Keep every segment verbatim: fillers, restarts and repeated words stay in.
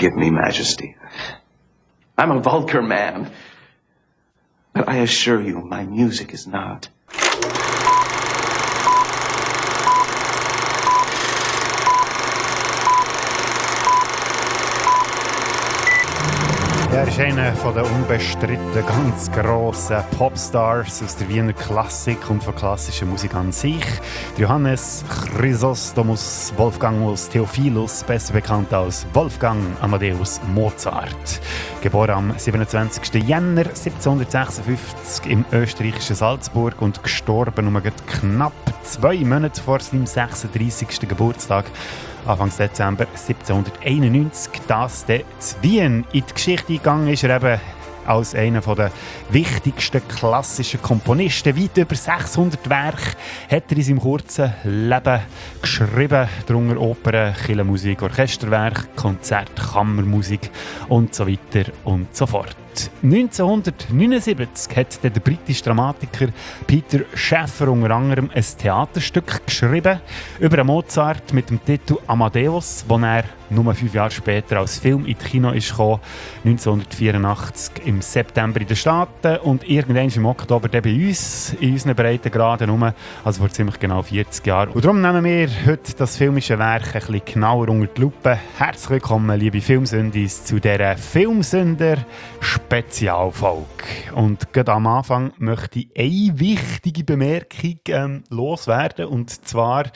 forgive me, Majesty. I'm a vulgar man. But I assure you, my music is not. Er ist einer der unbestritten ganz grossen Popstars aus der Wiener Klassik und von klassischer Musik an sich. Johannes Chrysostomus Wolfgangus Theophilus, besser bekannt als Wolfgang Amadeus Mozart. Geboren am siebenundzwanzigsten Jänner siebzehnhundertsechsundfünfzig im österreichischen Salzburg und gestorben um knapp zwei Monate vor seinem sechsunddreissigsten Geburtstag. Anfang Dezember siebzehnhunderteinundneunzig, das der zu Wien in die Geschichte eingegangen ist. Er eben als einer der wichtigsten klassischen Komponisten. Weit über sechshundert Werke hat er in seinem kurzen Leben geschrieben. Darunter Opern, Kirchenmusik, Orchesterwerke, Konzert, Kammermusik und so weiter und so fort. neunzehnhundertneunundsiebzig hat der britische Dramatiker Peter Shaffer unter anderem ein Theaterstück geschrieben über einen Mozart mit dem Titel Amadeus, das er nur fünf Jahre später als Film in die Kino ist gekommen, neunzehnhundertvierundachtzig im September in den Staaten und irgendwann im Oktober bei uns, in unseren Breitengraden rum, also vor ziemlich genau vierzig Jahren. Und darum nehmen wir heute das filmische Werk ein bisschen genauer unter die Lupe. Herzlich willkommen, liebe Filmsündis, zu dieser Filmsünder-Spezialfolge. Und gerade am Anfang möchte ich eine wichtige Bemerkung ähm, loswerden, und zwar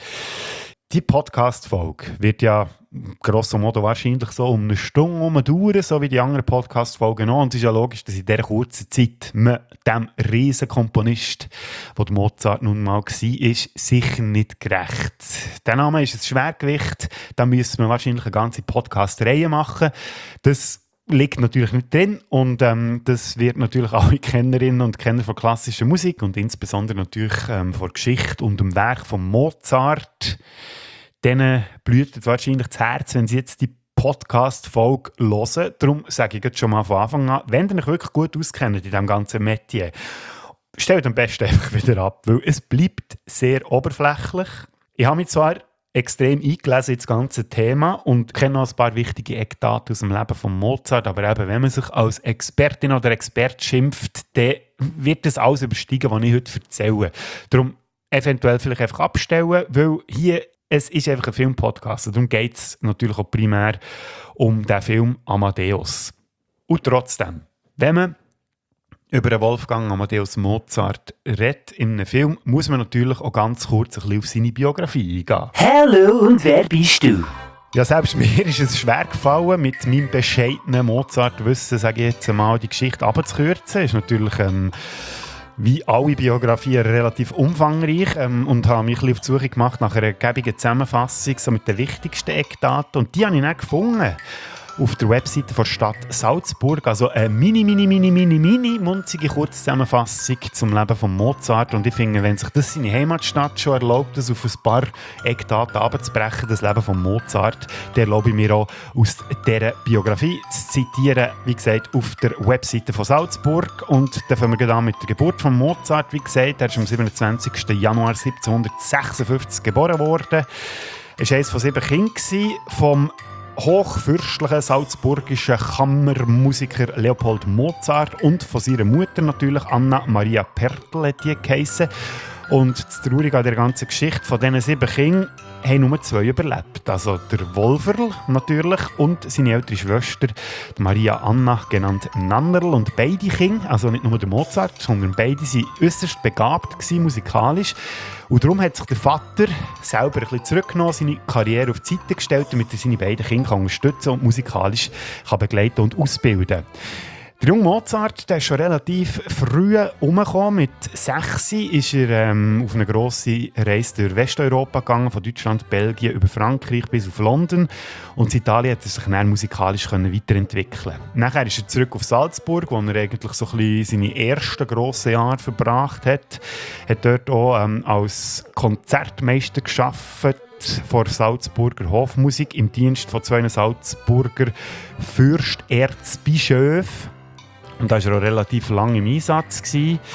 die Podcast-Folge wird ja grosso modo wahrscheinlich so um eine Stunde herum dauern, so wie die anderen Podcast-Folgen auch. Und es ist ja logisch, dass in dieser kurzen Zeit man dem riesen Komponist, der Mozart nun mal war, sicher nicht gerecht. Der Name ist ein Schwergewicht, da müssen wir wahrscheinlich eine ganze Podcast-Reihe machen. Das liegt natürlich nicht drin und ähm, das wird natürlich alle Kennerinnen und Kenner von klassischer Musik und insbesondere natürlich ähm, von Geschichte und dem Werk von Mozart, denen blüht jetzt wahrscheinlich das Herz, wenn sie jetzt die Podcast-Folge hören. Darum sage ich jetzt schon mal von Anfang an, wenn ihr euch wirklich gut auskennt in diesem ganzen Metier, stellt am besten einfach wieder ab, weil es bleibt sehr oberflächlich. Ich habe mich zwar extrem eingelesen in das ganze Thema und kenne noch ein paar wichtige Eckdaten aus dem Leben von Mozart, aber eben, wenn man sich als Expertin oder Experte schimpft, dann wird das alles übersteigen, was ich heute erzähle. Darum eventuell vielleicht einfach abstellen, weil hier es ist einfach ein Filmpodcast. Darum geht es natürlich auch primär um den Film Amadeus. Und trotzdem, wenn man über den Wolfgang Amadeus Mozart redet in einem Film, muss man natürlich auch ganz kurz ein bisschen auf seine Biografie eingehen. Hallo, und wer bist du? Ja, selbst mir ist es schwer gefallen, mit meinem bescheidenen Mozart-Wissen, sage ich jetzt einmal, die Geschichte abzukürzen. Ist natürlich ähm, wie alle Biografien relativ umfangreich ähm, und habe mich ein bisschen auf die Suche gemacht nach einer gäbigen Zusammenfassung so mit den wichtigsten Eckdaten. Und die habe ich dann gefunden auf der Webseite der Stadt Salzburg. Also eine mini, mini, mini, mini, mini munzige Kurzzusammenfassung zum Leben von Mozart. Und ich finde, wenn sich das seine Heimatstadt schon erlaubt, das auf ein paar Eckdaten abzubrechen, das Leben von Mozart, dann erlaube ich mir auch aus dieser Biografie zu zitieren, wie gesagt, auf der Webseite von Salzburg. Und dann fangen wir gerade an mit der Geburt von Mozart. Wie gesagt, er ist am siebenundzwanzigsten Januar siebzehnhundertsechsundfünfzig geboren worden. Er war eines von sieben Kindern vom hochfürstlichen salzburgischen Kammermusiker Leopold Mozart und von seiner Mutter natürlich Anna Maria Pertl hat die geheissen. Und das Traurige an der ganzen Geschichte von diesen sieben Kindern haben nur zwei überlebt. Also der Wolferl natürlich und seine ältere Schwester, die Maria Anna, genannt Nannerl. Und beide Kinder, also nicht nur der Mozart, sondern beide waren äußerst begabt gewesen, musikalisch. Und darum hat sich der Vater selber ein bisschen zurückgenommen, seine Karriere auf die Seite gestellt, damit er seine beiden Kinder unterstützen und musikalisch kann begleiten und ausbilden. Der junge Mozart, der ist schon relativ früh herumgekommen. Mit sechs ist er ähm, auf eine grosse Reise durch Westeuropa gegangen, von Deutschland, Belgien über Frankreich bis auf London. Und in Italien hat er sich dann musikalisch weiterentwickeln. Nachher ist er zurück auf Salzburg, wo er eigentlich so ein bisschen seine ersten grossen Jahre verbracht hat. Er hat dort auch ähm, als Konzertmeister gearbeitet vor Salzburger Hofmusik im Dienst von zwei Salzburger Fürsterzbischöfen. Und da war er auch relativ lange im Einsatz.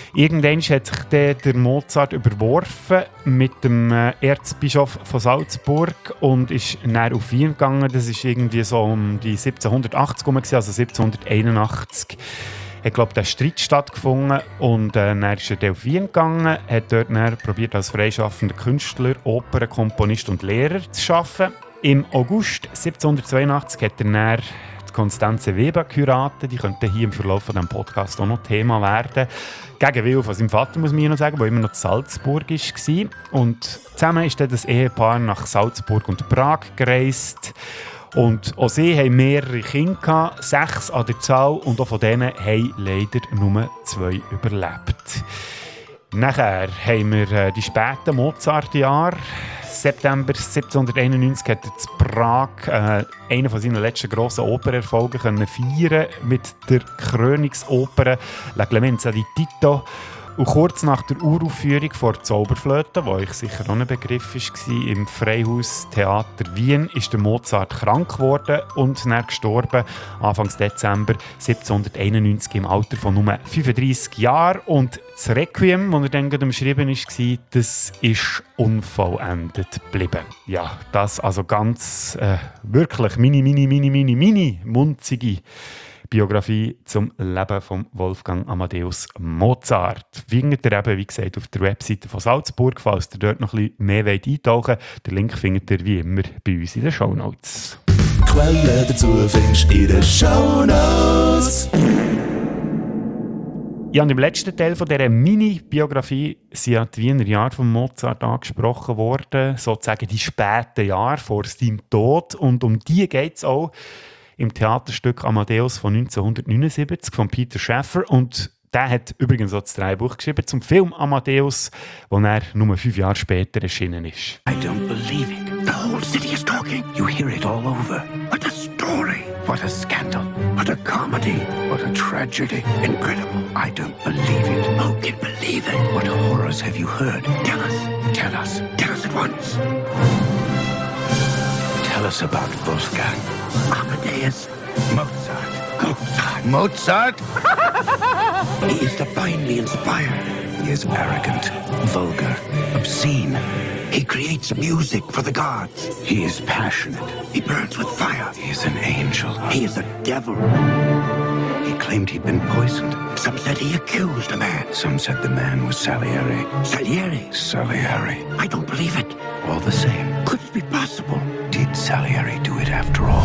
Irgendwann hat sich der, der Mozart überworfen mit dem äh, Erzbischof von Salzburg und ist dann auf Wien gegangen. Das war irgendwie so um die siebzehnhundertachtzig herum, also siebzehnhunderteinundachtzig. Ich glaube, der Streit stattgefunden und äh, dann ist er auf Wien gegangen, hat dort dann probiert, als freischaffender Künstler, Opernkomponist und Lehrer zu arbeiten. Im August siebzehnhundertzweiundachtzig hat er dann die Constanze Weber geheiratet. Die könnte hier im Verlauf von diesem Podcast auch noch Thema werden. Gegen Willen von seinem Vater, muss man noch sagen, der immer noch in Salzburg war. Und zusammen ist dann das Ehepaar nach Salzburg und Prag gereist. Und auch sie hatten mehrere Kinder gehabt, sechs an der Zahl, und auch von denen haben leider nur zwei überlebt. Nachher haben wir äh, die späten Mozart-Jahre. September siebzehnhunderteinundneunzig hat er in Prag äh, einen von seinen letzten grossen Opererfolge können feiern mit der Krönungsoper La Clemenza di Tito. Und kurz nach der Uraufführung vor Zauberflöte, wo ich sicher auch ein Begriff war, im Freihaus Theater Wien, ist der Mozart krank geworden und dann gestorben, Anfang Dezember siebzehnhunderteinundneunzig im Alter von nur fünfunddreissig Jahren. Und das Requiem, das er dann gerade umschrieben war, das ist unvollendet geblieben. Ja, das also ganz äh, wirklich mini, mini, mini, mini, mini munzige Biografie zum Leben von Wolfgang Amadeus Mozart. Findet ihr eben, wie gesagt, auf der Webseite von Salzburg, falls ihr dort noch ein bisschen mehr eintauchen wollt. Den Link findet ihr wie immer bei uns in den Shownotes. Quellen dazu findest du in den Shownotes. Ja, und im letzten Teil von dieser Mini-Biografie sind ja die Wiener Jahre von Mozart angesprochen worden, sozusagen die späten Jahre vor seinem Tod. Und um die geht es auch im Theaterstück Amadeus von neunzehnhundertneunundsiebzig von Peter Shaffer. Und der hat übrigens auch das Drehbuch geschrieben zum Film Amadeus, wo er nur fünf Jahre später erschienen ist. I don't believe it. The whole city is talking. You hear it all over. What a story. What a scandal. What a comedy. What a tragedy. Incredible. I don't believe it. Who can believe it? What horrors have you heard? Tell us. Tell us. Tell us at once. Tell us about Wolfgang Amadeus Mozart. Mozart. Mozart? He is divinely inspired. He is arrogant, vulgar, obscene. He creates music for the gods. He is passionate. He burns with fire. He is an angel. He is a devil. He claimed he'd been poisoned. Some said he accused a man. Some said the man was Salieri. Salieri? Salieri. I don't believe it. All the same. Could it be possible? Did Salieri do it after all?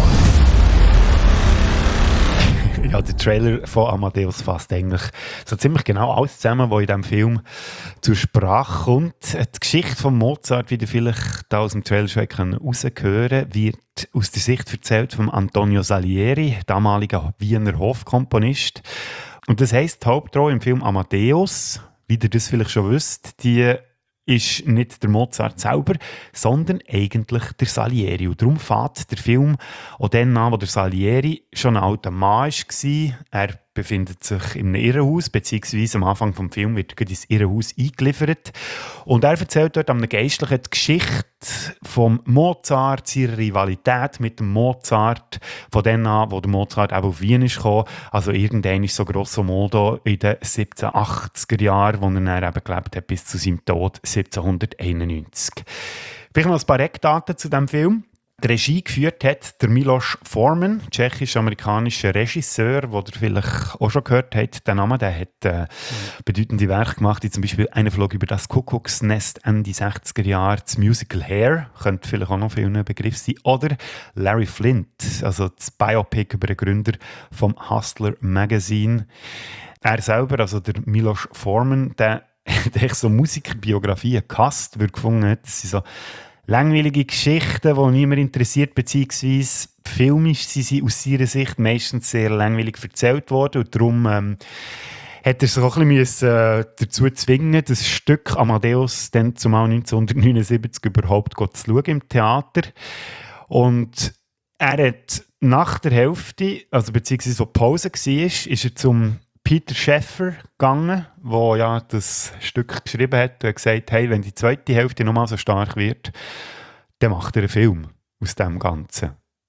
Ja, der Trailer von Amadeus fasst eigentlich so ziemlich genau alles zusammen, was in diesem Film zur Sprache kommt. Die Geschichte von Mozart, wie ihr vielleicht da aus dem Trailer schon heraushören, wird aus der Sicht erzählt von Antonio Salieri, damaliger Wiener Hofkomponist. Und das heisst, die Hauptrolle im Film Amadeus, wie ihr das vielleicht schon wisst, die ist nicht der Mozart selber, sondern eigentlich der Salieri. Und darum fängt der Film auch dann an, wo der Salieri schon ein alter Mann war. Er befindet sich in einem Irrenhaus, beziehungsweise am Anfang des Films wird er ins Irrenhaus eingeliefert. Und er erzählt dort einem Geistlichen die Geschichte von Mozart, seiner Rivalität mit dem Mozart, von dann an, wo der Mozart eben auf Wien ist gekommen. Also irgendwann ist so grosso modo in den siebzehnhundertachtziger Jahren, wo er dann eben gelebt hat, bis zu seinem Tod siebzehnhunderteinundneunzig. Vielleicht noch ein paar Eckdaten zu diesem Film. Die Regie geführt hat der Milos Forman, tschechisch-amerikanischer Regisseur, den ihr vielleicht auch schon gehört habt. Der Name, der hat äh, bedeutende Werke gemacht, wie zum Beispiel «Eine Flog über das Kuckucksnest» Ende sechziger Jahre, das Musical «Hair», könnte vielleicht auch noch für einen Begriff sein, oder Larry Flint, also das Biopic über den Gründer vom Hustler Magazine. Er selber, also der Milos Forman, der hat so Musikerbiografien gehasst, weil er gefunden hat, das sind so langweilige Geschichten, die niemand interessiert, beziehungsweise filmisch sind sie aus seiner Sicht meistens sehr langweilig erzählt worden und darum ähm, hat er sich auch ein bisschen äh, dazu zwingen, das Stück Amadeus dann zumal neunzehnhundertneunundsiebzig überhaupt zu schauen im Theater. Und er hat nach der Hälfte, also beziehungsweise wo die Pause war, ist er zum Peter Shaffer gegangen, der ja das Stück geschrieben hat und hat gesagt, hey, wenn die zweite Hälfte nochmal so stark wird, dann macht er einen Film aus dem Ganzen.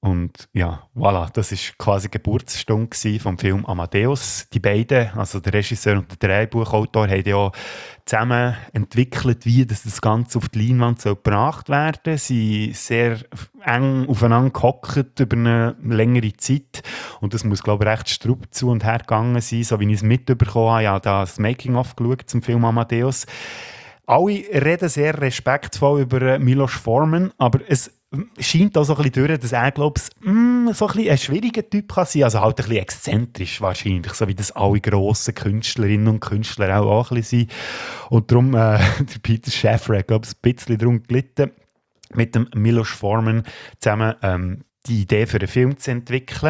Und ja, voilà, das war quasi die Geburtsstunde vom Film Amadeus. Die beiden, also der Regisseur und der Drehbuchautor, haben ja zusammen entwickelt, wie das, das Ganze auf die Leinwand soll gebracht werden. Sie sind sehr eng aufeinander gehockt über eine längere Zeit. Und das muss, glaube ich, recht strupp zu und her gegangen sein, so wie ich es mitbekommen habe. Ich habe da das Making-of geschaut zum Film Amadeus. Alle reden sehr respektvoll über Milos Forman, aber es scheint auch so ein bisschen durch, dass er, glaube ich, mm, so ein, bisschen ein schwieriger Typ kann sein, also halt ein bisschen exzentrisch wahrscheinlich, so wie das alle grossen Künstlerinnen und Künstler auch, auch ein bisschen sind. Und darum, äh, der Peter Shaffer hat, glaube ich, ein bisschen darum gelitten, mit dem Milos Forman zusammen ähm, die Idee für einen Film zu entwickeln.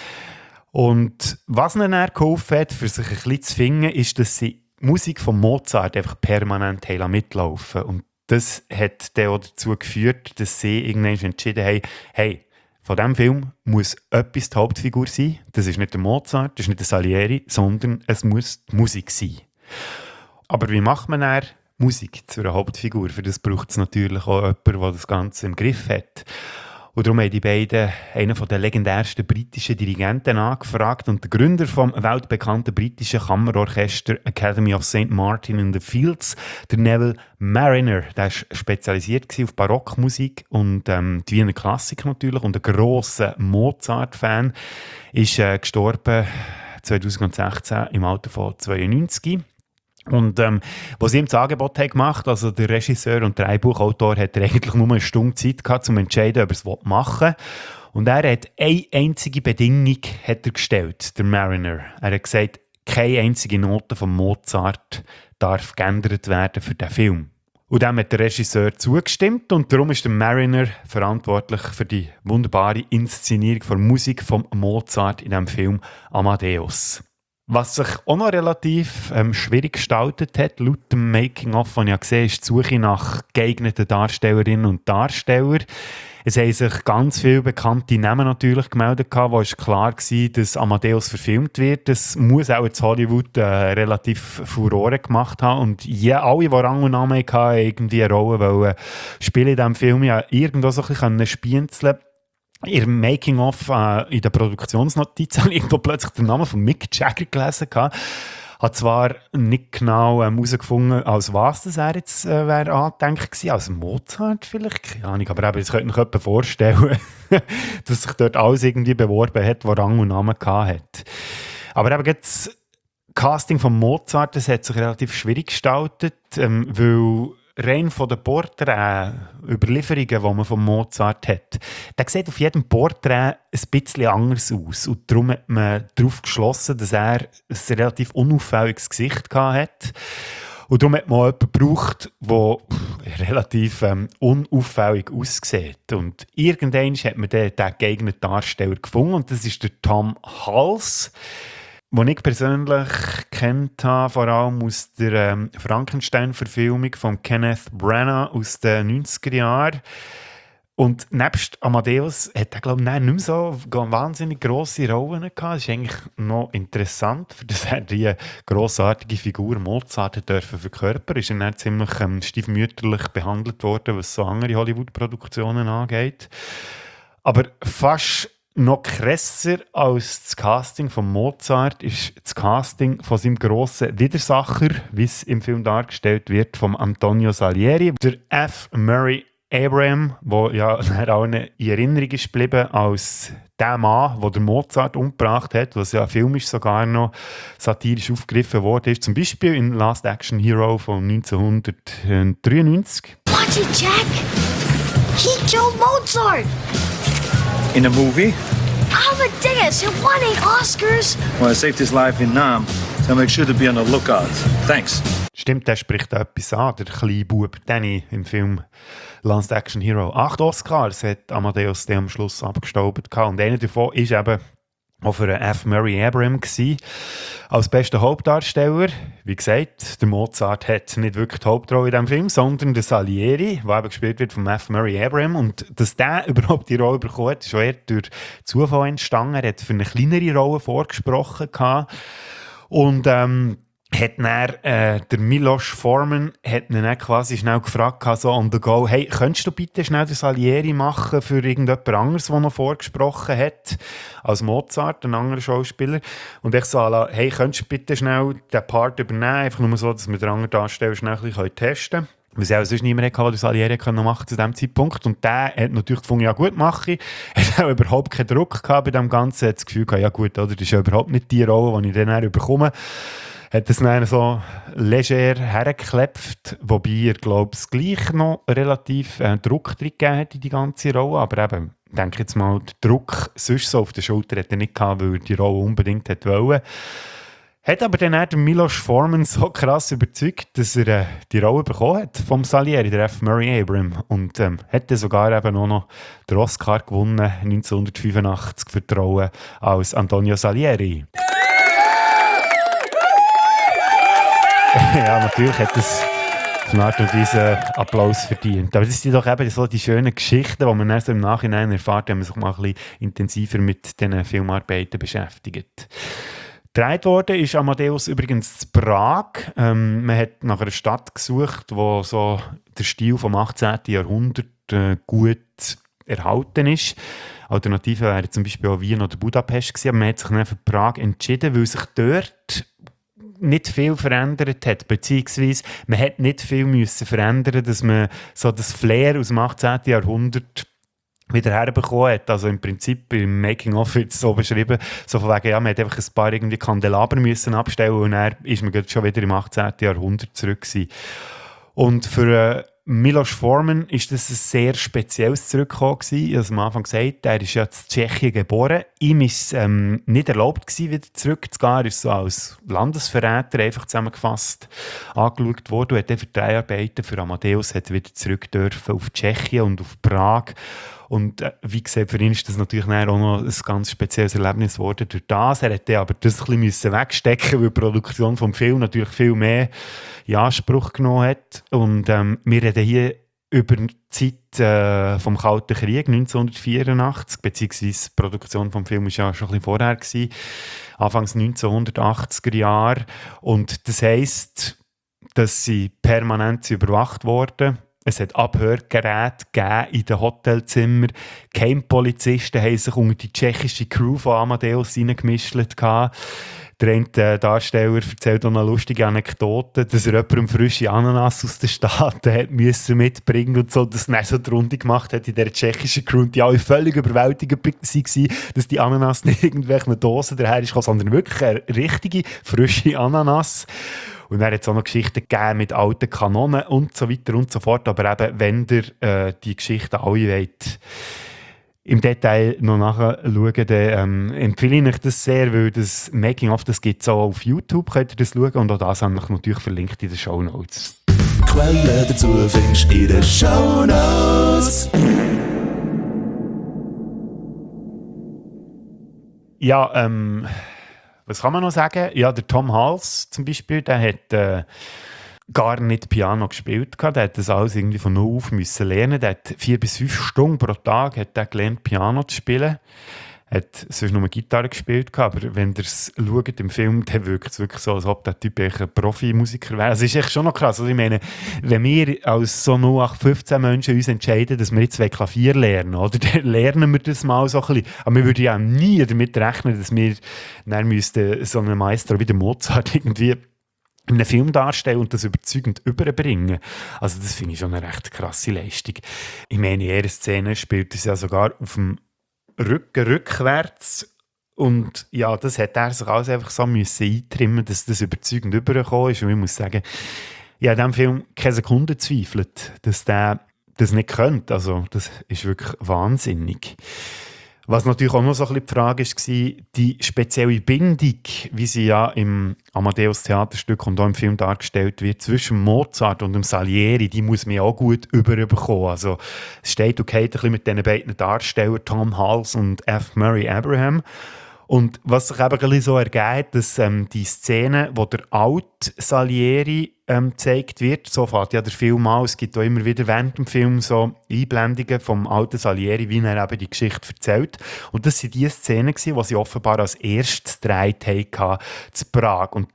Und was ihnen dann geholfen hat, für sich ein bisschen zu finden, ist, dass sie Musik von Mozart einfach permanent mitlaufen. Und das hat dann auch dazu geführt, dass sie irgendwann entschieden haben, hey, von diesem Film muss etwas die Hauptfigur sein. Das ist nicht der Mozart, das ist nicht der Salieri, sondern es muss die Musik sein. Aber wie macht man dann Musik zu einer Hauptfigur? Für das braucht es natürlich auch jemanden, der das Ganze im Griff hat. Und darum haben die beiden einen der legendärsten britischen Dirigenten angefragt und der Gründer vom weltbekannten britischen Kammerorchester Academy of Saint Martin in the Fields, der Neville Marriner, der war spezialisiert auf Barockmusik und ähm, die Wiener Klassik natürlich und ein grosser Mozart-Fan, ist äh, gestorben zwanzig sechzehn im Alter von zweiundneunzig. Und ähm, was sie ihm das Angebot haben gemacht, also der Regisseur und der Drehbuchautor, hat er eigentlich nur eine Stunde Zeit gehabt, um zu entscheiden, ob er es machen will. Und er hat eine einzige Bedingung hat er gestellt, der Marriner. Er hat gesagt, keine einzige Note von Mozart darf geändert werden für den Film. Und dem hat der Regisseur zugestimmt und darum ist der Marriner verantwortlich für die wunderbare Inszenierung der Musik von Mozart in dem Film Amadeus. Was sich auch noch relativ ähm, schwierig gestaltet hat, laut dem Making-of, das ich gesehen habe, ist die Suche nach geeigneten Darstellerinnen und Darstellern. Es haben sich ganz viele bekannte Namen natürlich gemeldet, wo es klar war, dass Amadeus verfilmt wird. Das muss auch in Hollywood äh, relativ Furore gemacht haben. Und ja, alle, die Rang und Namen hatten, haben irgendwie eine Rolle wollen spielen in diesem Film. Ja, irgendwo so ein bisschen spienzeln. In dem Making-of, äh, in der Produktionsnotiz, habe ich irgendwo plötzlich den Namen von Mick Jagger gelesen. Ich habe zwar nicht genau herausgefunden, ähm, als was das er jetzt äh, wäre angedenkt gewesen, als Mozart vielleicht, keine Ahnung, aber eben, das könnte ich mir jemand vorstellen, dass sich dort alles irgendwie beworben hat, was Rang und Namen hatte. Aber eben das Casting von Mozart, das hat sich relativ schwierig gestaltet, ähm, weil rein von den Porträts, Überlieferungen, die man von Mozart hat, der sieht auf jedem Porträt ein bisschen anders aus. Und darum hat man darauf geschlossen, dass er ein relativ unauffälliges Gesicht hatte. Und darum hat man auch jemanden gebraucht, der relativ ähm, unauffällig aussieht. Und irgendwann hat man dann den geeigneten Darsteller gefunden. Und das ist der Tom Hulce, den ich persönlich kennt habe, vor allem aus der ähm, Frankenstein-Verfilmung von Kenneth Branagh aus den neunziger Jahren. Und nebst Amadeus hat er, glaube ich, nicht mehr so wahnsinnig grosse Rollen gehabt. Das ist eigentlich noch interessant, dass er die grossartige Figur Mozart dürfen verkörpern. Ist er dann ziemlich ähm, stiefmütterlich behandelt worden, was so andere Hollywood-Produktionen angeht. Aber fast noch krasser als das Casting von Mozart ist das Casting von seinem grossen Widersacher, wie es im Film dargestellt wird, von Antonio Salieri. Der F. Murray Abraham, der ja allen in Erinnerung ist geblieben als der Mann, der den Mozart umgebracht hat, was ja filmisch sogar noch satirisch aufgegriffen wurde, ist zum Beispiel in Last Action Hero von neunzehnhundertdreiundneunzig. Watch it, Jack! He killed Mozart! In a movie? Amadeus, he won eight Oscars! Well, I saved his life in Nam, so make sure to be on the lookout. Thanks. Stimmt, der spricht etwas an, der kleine Bub Danny im Film Last Action Hero. Acht Oscars hat Amadeus am Schluss abgestaubt und einer davon ist eben auch für F. Murray Abraham gewesen, als bester Hauptdarsteller. Wie gesagt, der Mozart hat nicht wirklich die Hauptrolle in diesem Film, sondern der Salieri, der eben gespielt wird von F. Murray Abraham. Und dass der überhaupt die Rolle bekommen hat, ist schon eher durch Zufall entstanden. Er hat für eine kleinere Rolle vorgesprochen gehabt. Und ähm, hat dann, äh, der Milos Forman hat ihn dann quasi schnell gefragt, so on the go, hey, könntest du bitte schnell den Salieri machen für irgendjemand anderes, der noch vorgesprochen hat, als Mozart, ein anderer Schauspieler. Und ich so, hey, könntest du bitte schnell den Part übernehmen, einfach nur so, dass wir den anderen Darsteller schnell ein bisschen testen können. Weil es auch sonst niemand hatte, der den Salieri machen konnte zu diesem Zeitpunkt. Und der hat natürlich gefunden, ja gut, mache ich. Er hat auch überhaupt keinen Druck gehabt bei dem Ganzen. Er hat das Gefühl gehabt, ja gut, oder, das ist ja überhaupt nicht die Rolle, die ich dann bekomme. Hat es dann so leger hergeklepft, wobei er, glaube ich, gleich noch relativ äh, Druck drin gegeben hat in die ganze Rolle. Aber eben, ich denke jetzt mal, der Druck sonst so auf der Schulter hat er nicht gehabt, weil er die Rolle unbedingt hat wollen. Hat aber dann der Milos Forman so krass überzeugt, dass er äh, die Rolle bekommen hat vom Salieri, der F. Murray Abraham. Und ähm, hat dann sogar eben auch noch den Oscar gewonnen, neunzehnhundertfünfundachtzig, für die Rolle als Antonio Salieri. Ja, natürlich hat es auf eine Art und Weise Applaus verdient. Aber das sind doch eben so die schönen Geschichten, die man dann so im Nachhinein erfährt, wenn man sich mal ein bisschen intensiver mit diesen Filmarbeiten beschäftigt. Gedreht worden ist Amadeus übrigens zu Prag. Ähm, man hat nach einer Stadt gesucht, wo so der Stil vom achtzehnten. Jahrhundert äh, gut erhalten ist. Alternativen wären zum Beispiel auch Wien oder Budapest gewesen, aber man hat sich dann für Prag entschieden, weil sich dort nicht viel verändert hat, beziehungsweise man hat nicht viel müssen verändern, dass man so das Flair aus dem achtzehnten. Jahrhundert wieder herbekommen hat. Also im Prinzip im Making-of wird es so beschrieben, so von wegen, ja, man hat einfach ein paar irgendwie Kandelaber müssen abstellen und dann ist man schon wieder im achtzehnten. Jahrhundert zurück gewesen. Und für äh, Milos Forman ist das ein sehr spezielles Zurückkommen gewesen. Ich habe es am Anfang gesagt, er ist ja in Tschechien geboren. Ihm war es ähm, nicht erlaubt gewesen, wieder zurückzugehen. Er ist so als Landesverräter einfach zusammengefasst angeschaut worden und hat dann für drei Arbeiten für Amadeus hat wieder zurück dürfen auf Tschechien und auf Prag. Und äh, wie gesagt, für ihn ist das natürlich auch noch ein ganz spezielles Erlebnis geworden durch das. Er hätte aber das ein bisschen wegstecken, weil die Produktion des Films natürlich viel mehr in Anspruch genommen hat. Und ähm, wir reden hier über die Zeit äh, vom Kalten Krieg neunzehnhundertvierundachtzig, beziehungsweise die Produktion des Films war ja schon ein bisschen vorher gewesen, Anfangs neunzehnhundertachtziger Jahre. Und das heisst, dass sie permanent überwacht wurden. Es hat Abhörgeräte gegeben in den Hotelzimmern. Geheimpolizisten haben sich unter die tschechische Crew von Amadeus reingemischt. Der eine Darsteller erzählt auch eine lustige Anekdote, dass er jemandem frische Ananas aus den Staaten hat müssen mitbringen und so, dass er so die Runde gemacht hat in dieser tschechischen Crew und die alle völlig überwältigend waren, dass die Ananas nicht irgendwelchen Dosen daher ist, sondern wirklich eine richtige, frische Ananas. Und dann hat es auch noch Geschichten gegeben mit alten Kanonen und so weiter und so fort. Aber eben, wenn ihr äh, die Geschichten alle wollt, im Detail noch nachschauen, dann ähm, empfehle ich euch das sehr, weil das Making-of, das gibt es auch auf YouTube, könnt ihr das schauen. Und auch das habe ich natürlich verlinkt in den Shownotes. Quellen dazu findest du in den Shownotes. Ja, ähm... was kann man noch sagen? Ja, der Tom Hals zum Beispiel, der hat äh, gar nicht Piano gespielt. Der hat das alles irgendwie von null auf müssen lernen. Der hat vier bis fünf Stunden pro Tag hat der gelernt, Piano zu spielen. Er hat sonst nur Gitarre gespielt, aber wenn ihr es schaut im Film, dann wirkt es wirklich so, als ob der Typ ein Profimusiker wäre. Also, es ist echt schon noch krass. Also, ich meine, wenn wir als so null acht fünfzehn Menschen uns entscheiden, dass wir jetzt Klavier lernen, oder, dann lernen wir das mal so ein bisschen. Aber wir würden ja nie damit rechnen, dass wir dann müssten so einen Meister wie der Mozart irgendwie in einem Film darstellen und das überzeugend überbringen. Also das finde ich schon eine recht krasse Leistung. Ich meine, in einer Szene spielt es ja sogar auf dem Rücken rückwärts und ja, das hat er sich alles einfach so müssen eintrimmen, dass das überzeugend übergekommen ist. Und ich muss sagen, ich habe in diesem Film keine Sekunde zweifelt, dass der das nicht könnte. Also das ist wirklich wahnsinnig. Was natürlich auch noch so ein bisschen die Frage war, die spezielle Bindung, wie sie ja im Amadeus-Theaterstück und auch im Film dargestellt wird, zwischen Mozart und dem Salieri, die muss man auch gut überbekommen. Also es steht und geht ein bisschen mit diesen beiden Darstellern, Tom Hals und F. Murray Abraham. Und was sich eben ein bisschen so ergibt, dass ähm, die Szene, wo der alte Salieri ähm, gezeigt wird, so fährt ja der Film an, es gibt auch immer wieder während dem Film so Einblendungen vom alten Salieri, wie er eben die Geschichte erzählt. Und das waren die Szenen, die sie offenbar als erstes gedreht haben zu Prag. Und darum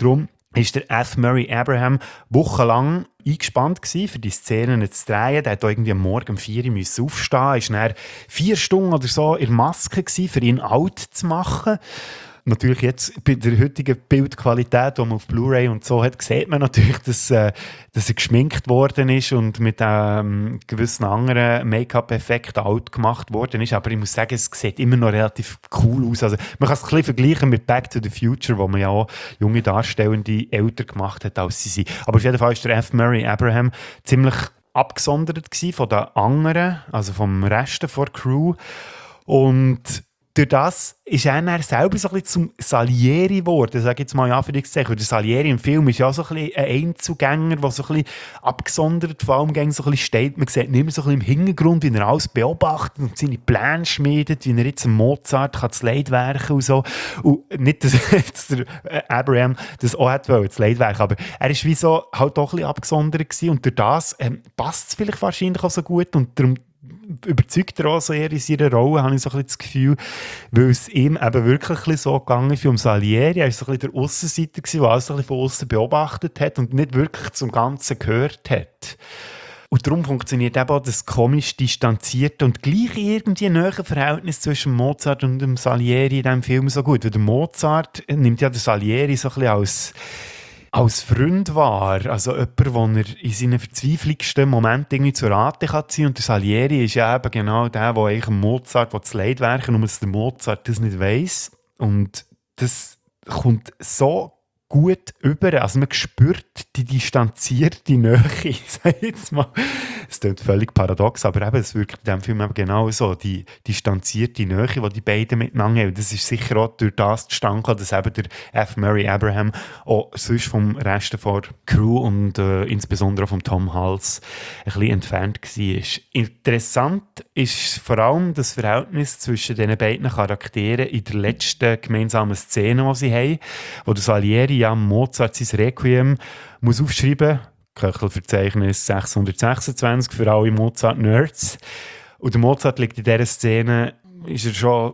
ist der F. Murray Abraham wochenlang eingespannt gewesen, für die Szenen zu drehen. Der hat irgendwie am Morgen um vier Uhr aufstehen müssen. Er war vier Stunden oder so in der Maske gewesen, für ihn alt zu machen. Natürlich jetzt bei der heutigen Bildqualität, die man auf Blu-ray und so hat, sieht man natürlich, dass, äh, dass er geschminkt worden ist und mit einem ähm, gewissen anderen Make-up-Effekt alt gemacht worden ist. Aber ich muss sagen, es sieht immer noch relativ cool aus. Also, man kann es ein bisschen vergleichen mit Back to the Future, wo man ja auch junge Darstellende älter gemacht hat, als sie sind. Aber auf jeden Fall ist der F. Murray Abraham ziemlich abgesondert gewesen von den anderen, also vom Rest der Crew. Und durch das ist er dann selber so ein bisschen zum Salieri geworden, sage ich jetzt mal in Anführungszeichen. Der Salieri im Film ist ja so ein, bisschen ein Einzelgänger, der so ein bisschen abgesondert vor allem so ein bisschen steht. Man sieht nicht mehr so ein bisschen im Hintergrund, wie er alles beobachtet und seine Pläne schmiedet, wie er jetzt einem Mozart kann das Leitwerken und so. Und nicht, dass, dass der Abraham das auch hat wollen, das Leitwerk, aber er ist wie so halt doch ein bisschen abgesondert gewesen und durch das ähm, passt es vielleicht wahrscheinlich auch so gut und darum überzeugt er auch so eher in seiner Rolle, habe ich so ein bisschen das Gefühl, weil es ihm eben wirklich ein bisschen so gegangen ist wie um Salieri. Er war so ein bisschen der Aussenseiter, der alles so ein bisschen von außen beobachtet hat und nicht wirklich zum Ganzen gehört hat. Und darum funktioniert eben auch das komisch distanzierte und gleich irgendwie nahe Verhältnis zwischen Mozart und dem Salieri in diesem Film so gut. Weil der Mozart nimmt ja den Salieri so ein bisschen als als Freund war, also jemand, den er in seinen verzweifelndsten Momenten irgendwie zu Rate kann ziehen. Und der Salieri ist ja eben genau der, der eigentlich Mozart das Leitwerk, nur dass der Mozart das nicht weiss. Und das kommt so gut über. Also man spürt die distanzierte Nähe, sag ich jetzt mal. Es klingt völlig paradox, aber eben, es wirkt in diesem Film eben genau so, die distanzierte Nähe, die die beiden miteinander haben. Das ist sicher auch durch das zustande gekommen, dass eben der F. Murray Abraham auch sonst vom Rest der Crew und äh, insbesondere auch vom Tom Hulce ein bisschen entfernt war. Interessant ist vor allem das Verhältnis zwischen diesen beiden Charakteren in der letzten gemeinsamen Szene, die sie haben, wo der Salieri ja Mozart sein Requiem muss aufschreiben, Köchelverzeichnis sechshundertsechsundzwanzig für alle Mozart-Nerds. Und der Mozart liegt in dieser Szene, ist er schon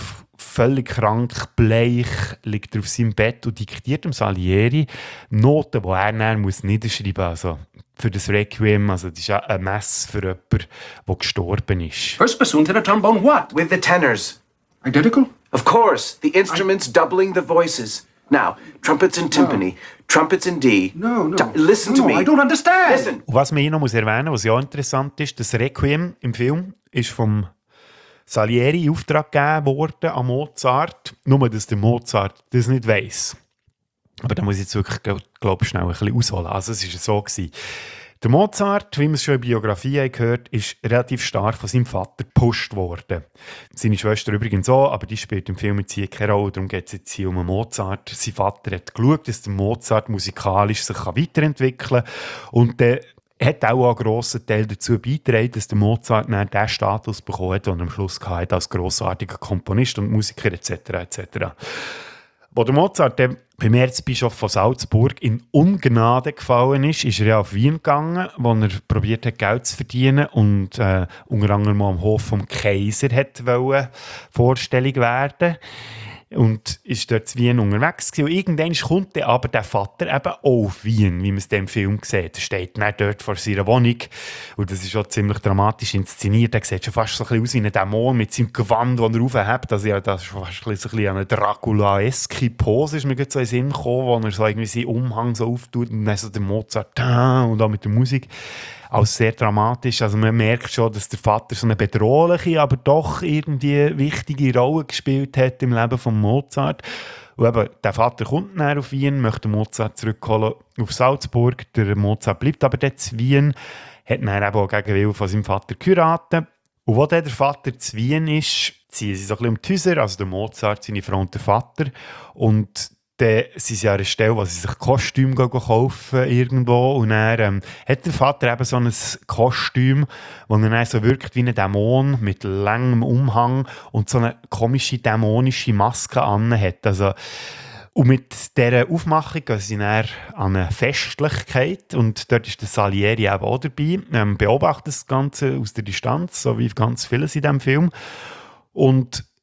völlig krank, bleich, liegt er auf seinem Bett und diktiert dem Salieri Noten, die er dann muss niederschreiben muss. Also für das Requiem, also das ist ja eine Messe für jemanden, der gestorben ist. First bassoon, tenor, trombone, what? With the tenors. Identical? Of course. The instruments doubling the voices. Now, trumpets in timpani, trumpets in D. No, no. T- listen no, to me. I don't understand. Listen. Und was man hier noch muss erwähnen muss, was ja interessant ist, das Requiem im Film ist vom Salieri in Auftrag gegeben worden an Mozart. Nur, dass der Mozart das nicht weiss. Aber da muss ich jetzt wirklich, glaube ich, schnell ein bisschen ausholen. Also es war so gewesen. Der Mozart, wie wir es schon in der Biografie gehört, ist relativ stark von seinem Vater gepusht worden. Seine Schwester übrigens auch, aber die spielt im Film jetzt hier keine Rolle. Darum geht es jetzt hier um Mozart. Sein Vater hat geschaut, dass der Mozart musikalisch sich weiterentwickeln kann. Und der hat auch einen grossen Teil dazu beigetragen, dass der Mozart dann den Status bekommen hat, den er am Schluss hatte, als grossartiger Komponist und Musiker et cetera et cetera. Wo der Mozart dann beim Erzbischof von Salzburg in Ungnade gefallen ist, ist er ja auf Wien gegangen, wo er probiert hat, Geld zu verdienen und äh, unter anderem am Hof vom Kaiser hat wollte vorstellig werden. Und ist dort in Wien unterwegs gewesen. Und irgendwann kommt dann aber der Vater eben auch auf Wien, wie man es im Film sieht. Er steht dann dort vor seiner Wohnung. Und das ist auch ziemlich dramatisch inszeniert. Er sieht schon fast so ein bisschen aus wie ein Dämon mit seinem Gewand, das er aufhebt. Also ja, das ist fast ein bisschen eine Dracula-eske Pose, ist mir gerade so in den Sinn gekommen, wo er so irgendwie seinen Umhang so auftut und dann so der Mozart und auch mit der Musik. Alles sehr dramatisch. Also man merkt schon, dass der Vater so eine bedrohliche, aber doch irgendwie wichtige Rolle gespielt hat im Leben von Mozart. Und eben, der Vater kommt dann auf Wien, möchte Mozart zurückholen auf Salzburg. Der Mozart bleibt aber dort in Wien, hat dann eben auch gegen Willen von seinem Vater geheiratet. Und wo dann der Vater zu Wien ist, ziehen sie so ein bisschen um die Häuser, also der Mozart, seine Frau und der Vater. Und dann sind sie an einer Stelle, wo sie sich Kostüm kaufen irgendwo. Und dann ähm, hat der Vater eben so ein Kostüm, das dann so wirkt wie ein Dämon mit langem Umhang und so eine komische dämonische Maske an hat. Also, und mit dieser Aufmachung gehen sie dann an eine Festlichkeit und dort ist der Salieri eben auch dabei. Ähm, beobachtet das Ganze aus der Distanz, so wie ganz vieles in diesem Film. Und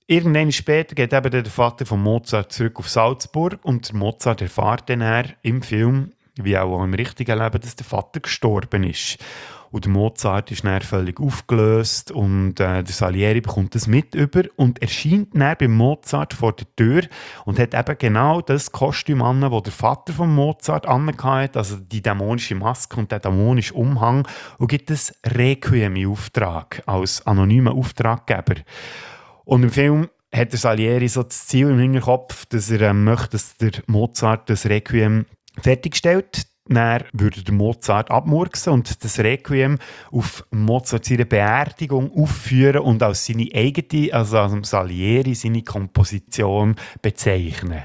irgendwann später geht eben der Vater von Mozart zurück auf Salzburg und der Mozart erfährt dann im Film, wie auch im richtigen Leben, dass der Vater gestorben ist. Und der Mozart ist dann völlig aufgelöst und äh, der Salieri bekommt das mit über und erscheint dann bei Mozart vor der Tür und hat eben genau das Kostüm an, das der Vater von Mozart angehabt, also die dämonische Maske und der dämonische Umhang, und gibt das Requiem in Auftrag als anonymer Auftraggeber. Und im Film hat der Salieri so das Ziel im Hinterkopf, dass er ähm, möchte, dass der Mozart das Requiem fertigstellt. Dann würde der Mozart abmurksen und das Requiem auf Mozart seine Beerdigung aufführen und als seine eigene, also als Salieri, seine Komposition bezeichnen.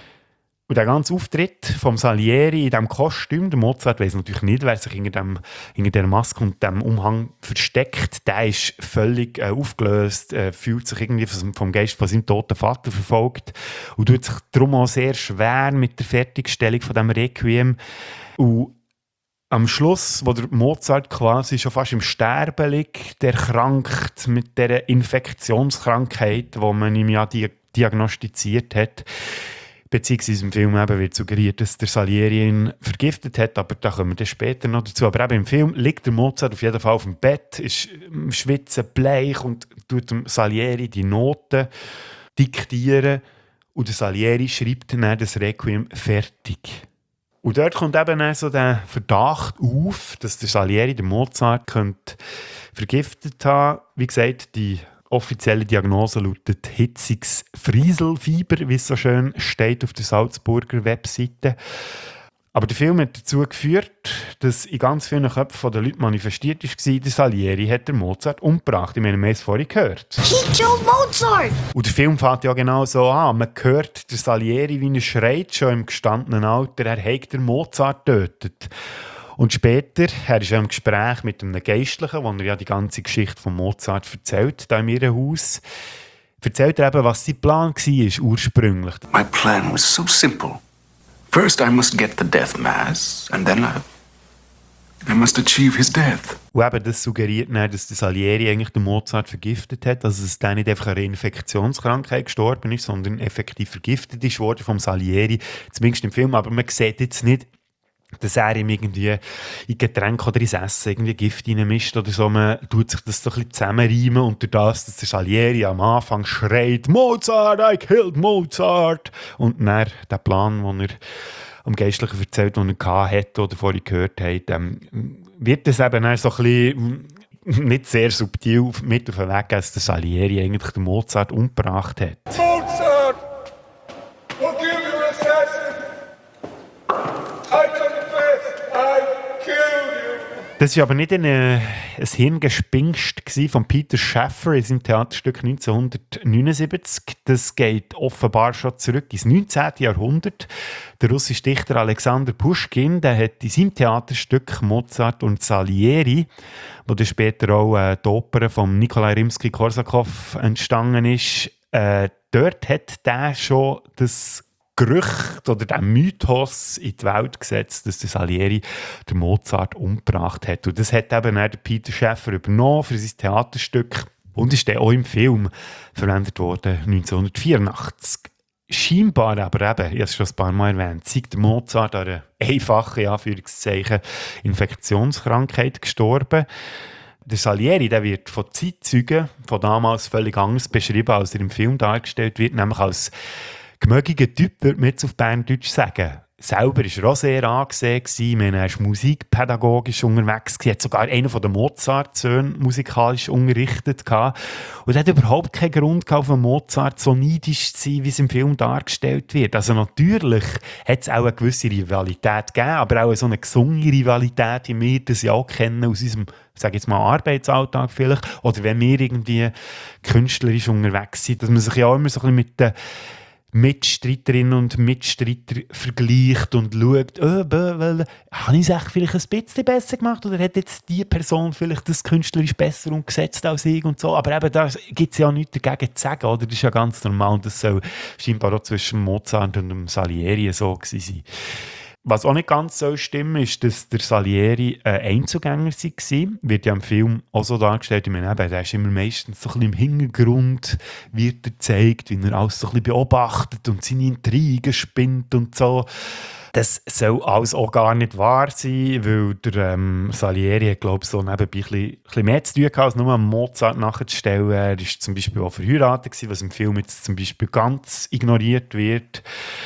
Und der ganze Auftritt vom Salieri in diesem Kostüm, der Mozart weiss natürlich nicht, wer sich hinter, dem, hinter der Maske und dem Umhang versteckt, der ist völlig äh, aufgelöst, äh, fühlt sich irgendwie vom Geist von seinem toten Vater verfolgt und tut sich darum auch sehr schwer mit der Fertigstellung von diesem Requiem. Und am Schluss, wo der Mozart quasi schon fast im Sterben liegt, erkrankt mit dieser Infektionskrankheit, die man ihm ja di- diagnostiziert hat, beziehungsweise im Film eben wird suggeriert, dass der Salieri ihn vergiftet hat, aber da kommen wir dann später noch dazu. Aber eben im Film liegt der Mozart auf jeden Fall auf dem Bett, ist im Schwitzen bleich und tut dem Salieri die Noten diktieren und der Salieri schreibt dann das Requiem fertig. Und dort kommt eben dann so der Verdacht auf, dass der Salieri den Mozart könnte vergiftet haben. Wie gesagt, die offizielle Diagnose lautet hitziges Frieselfieber, wie es so schön steht auf der Salzburger Webseite. Aber der Film hat dazu geführt, dass in ganz vielen Köpfen der Leute manifestiert war, der Salieri hat den Mozart umgebracht. Ich meine, wir haben es vorhin gehört. He killed Mozart! Und der Film fängt ja genau so an. Man hört den Salieri, wie er schreit, schon im gestandenen Alter, er hat den Mozart getötet. Und später, er ist ja im Gespräch mit einem Geistlichen, wo er ja die ganze Geschichte von Mozart erzählt, da in ihrem Haus, erzählt er eben, was sein Plan war ursprünglich. My plan was so simple. First, I must get the death mass, and then I, I must achieve his death. Und eben das suggeriert dann, dass der Salieri eigentlich den Mozart vergiftet hat, also dass er nicht einfach eine Infektionskrankheit gestorben ist, sondern effektiv vergiftet ist worden vom Salieri, zumindest im Film, aber man sieht jetzt nicht, dass er ihm irgendwie in Getränk oder ins Essen irgendwie Gift reinmischt oder so. Man tut sich das so ein bisschen zusammenreimen und durch das, dass der Salieri am Anfang schreit «Mozart, I killed Mozart!» und dann der Plan, den er am Geistlichen erzählt, den er hatte oder vorhin gehört hat, ähm, wird das eben dann so ein bisschen nicht sehr subtil mit auf den Weg, dass der Salieri eigentlich den Mozart umgebracht hat. Mozart! Forgive you, assassin! I confess, I killed you! Das war aber nicht eine, ein Hirngespinst von Peter Shaffer in seinem Theaterstück neunzehnhundertneunundsiebzig. Das geht offenbar schon zurück ins neunzehnten. Jahrhundert. Der russische Dichter Alexander Puschkin, der hat in seinem Theaterstück Mozart und Salieri, wo dann später auch äh, die Oper von Nikolai Rimsky-Korsakow entstanden ist, äh, dort hat der schon das Gerücht oder der Mythos in die Welt gesetzt, dass der Salieri den Mozart umgebracht hat. Und das hat eben der Peter Shaffer übernommen für sein Theaterstück und ist dann auch im Film verwendet worden, neunzehnhundertvierundachtzig. Scheinbar aber eben, ich habe es schon ein paar Mal erwähnt, sei der Mozart an einer einfachen, Anführungszeichen, Infektionskrankheit gestorben. Der Salieri, der wird von Zeitzeugen von damals völlig anders beschrieben, als er im Film dargestellt wird, nämlich als gemögiger Typ, würde man jetzt auf Berndeutsch sagen. Selber war er auch sehr angesehen. Er war musikpädagogisch unterwegs. Er hat sogar einen von den Mozart-Söhnen musikalisch unterrichtet. Und er hat überhaupt keinen Grund gehabt, auf Mozart so neidisch zu sein, wie es im Film dargestellt wird. Also natürlich hat es auch eine gewisse Rivalität gegeben, aber auch so eine gesunde Rivalität, wie wir das ja auch kennen aus unserem, sage jetzt mal, Arbeitsalltag vielleicht. Oder wenn wir irgendwie künstlerisch unterwegs sind, dass man sich ja auch immer so ein bisschen mit den Mitstreiterinnen und Mitstreiter vergleicht und schaut, oh, habe ich es echt vielleicht ein bisschen besser gemacht oder hat jetzt die Person vielleicht das künstlerisch besser umgesetzt als ich und so. Aber eben, da gibt es ja auch nichts dagegen zu sagen, oder? Das ist ja ganz normal und das soll scheinbar auch zwischen Mozart und dem Salieri so gewesen sein. Was auch nicht ganz so stimmt, ist, dass der Salieri ein Einzugänger war. Wird ja im Film auch so dargestellt. Ich meine, eben, der ist immer meistens so ein bisschen im Hintergrund, wird er gezeigt, wie er alles so ein bisschen beobachtet und seine Intrigen spinnt und so. Das soll alles auch gar nicht wahr sein, weil der ähm, Salieri hat, glaube ich, so nebenbei ein bisschen, ein bisschen mehr zu tun gehabt, als nur Mozart nachzustellen. Er war zum Beispiel auch verheiratet gewesen, was im Film jetzt zum Beispiel ganz ignoriert wird.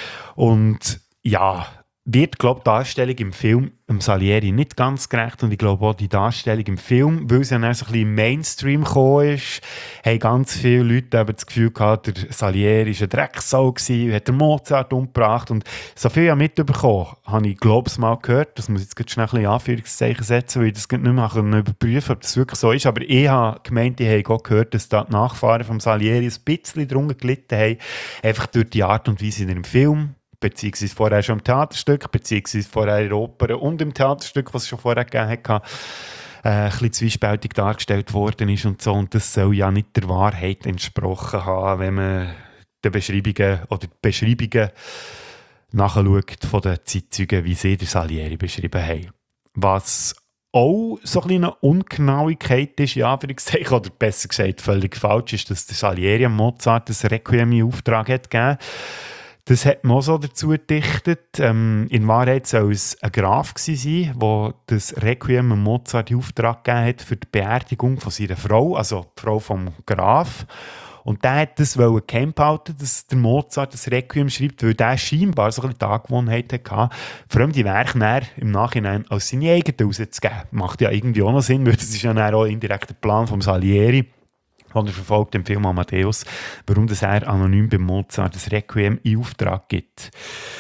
Und ja, wird, glaube ich, die Darstellung im Film dem Salieri nicht ganz gerecht. Und ich glaube auch die Darstellung im Film, weil es ja dann so ein bisschen im Mainstream gekommen ist, haben ganz viele Leute eben das Gefühl gehabt, der Salieri war ein Drecksau gewesen, hat den Mozart umgebracht. Und so viel ja mitbekommen, habe ich, glaube ich, mal gehört. Das muss ich jetzt schnell ein bisschen Anführungszeichen setzen, weil ich das nicht mehr überprüfen kann, ob das wirklich so ist. Aber ich habe gemeint, ich habe auch gehört, dass da die Nachfahren vom Salieri ein bisschen darunter gelitten haben. Einfach durch die Art und Weise in dem Film. Beziehungsweise vorher schon im Theaterstück, beziehungsweise vorher in der Oper und im Theaterstück, was es schon vorher gegeben hat, äh, ein bisschen zwiespältig dargestellt worden ist und so. Und das soll ja nicht der Wahrheit entsprochen haben, wenn man die Beschreibungen oder die Beschreibungen nachschaut von den Zeitzeugen, wie sie den Salieri beschrieben haben. Was auch so ein eine Ungenauigkeit ist, ja, oder besser gesagt völlig falsch ist, dass der Salieri am Mozart das Requiem in Auftrag hat gegeben. Das hat man auch so dazu gedichtet. Ähm, in Wahrheit soll es ein Graf gewesen sein, der das Requiem Mozart in Auftrag gegeben hat für die Beerdigung von seiner Frau, also die Frau vom Graf. Und der hat das geheim behalten, dass der Mozart das Requiem schreibt, weil der scheinbar so ein bisschen die Angewohnheit hatte, fremde Werke dann im Nachhinein als seine eigenen rauszugeben. Macht ja irgendwie auch noch Sinn, weil das ist ja dann auch indirekt der Plan vom Salieri, und er verfolgt im Film Amadeus, warum das er anonym bei Mozart das Requiem in Auftrag gibt.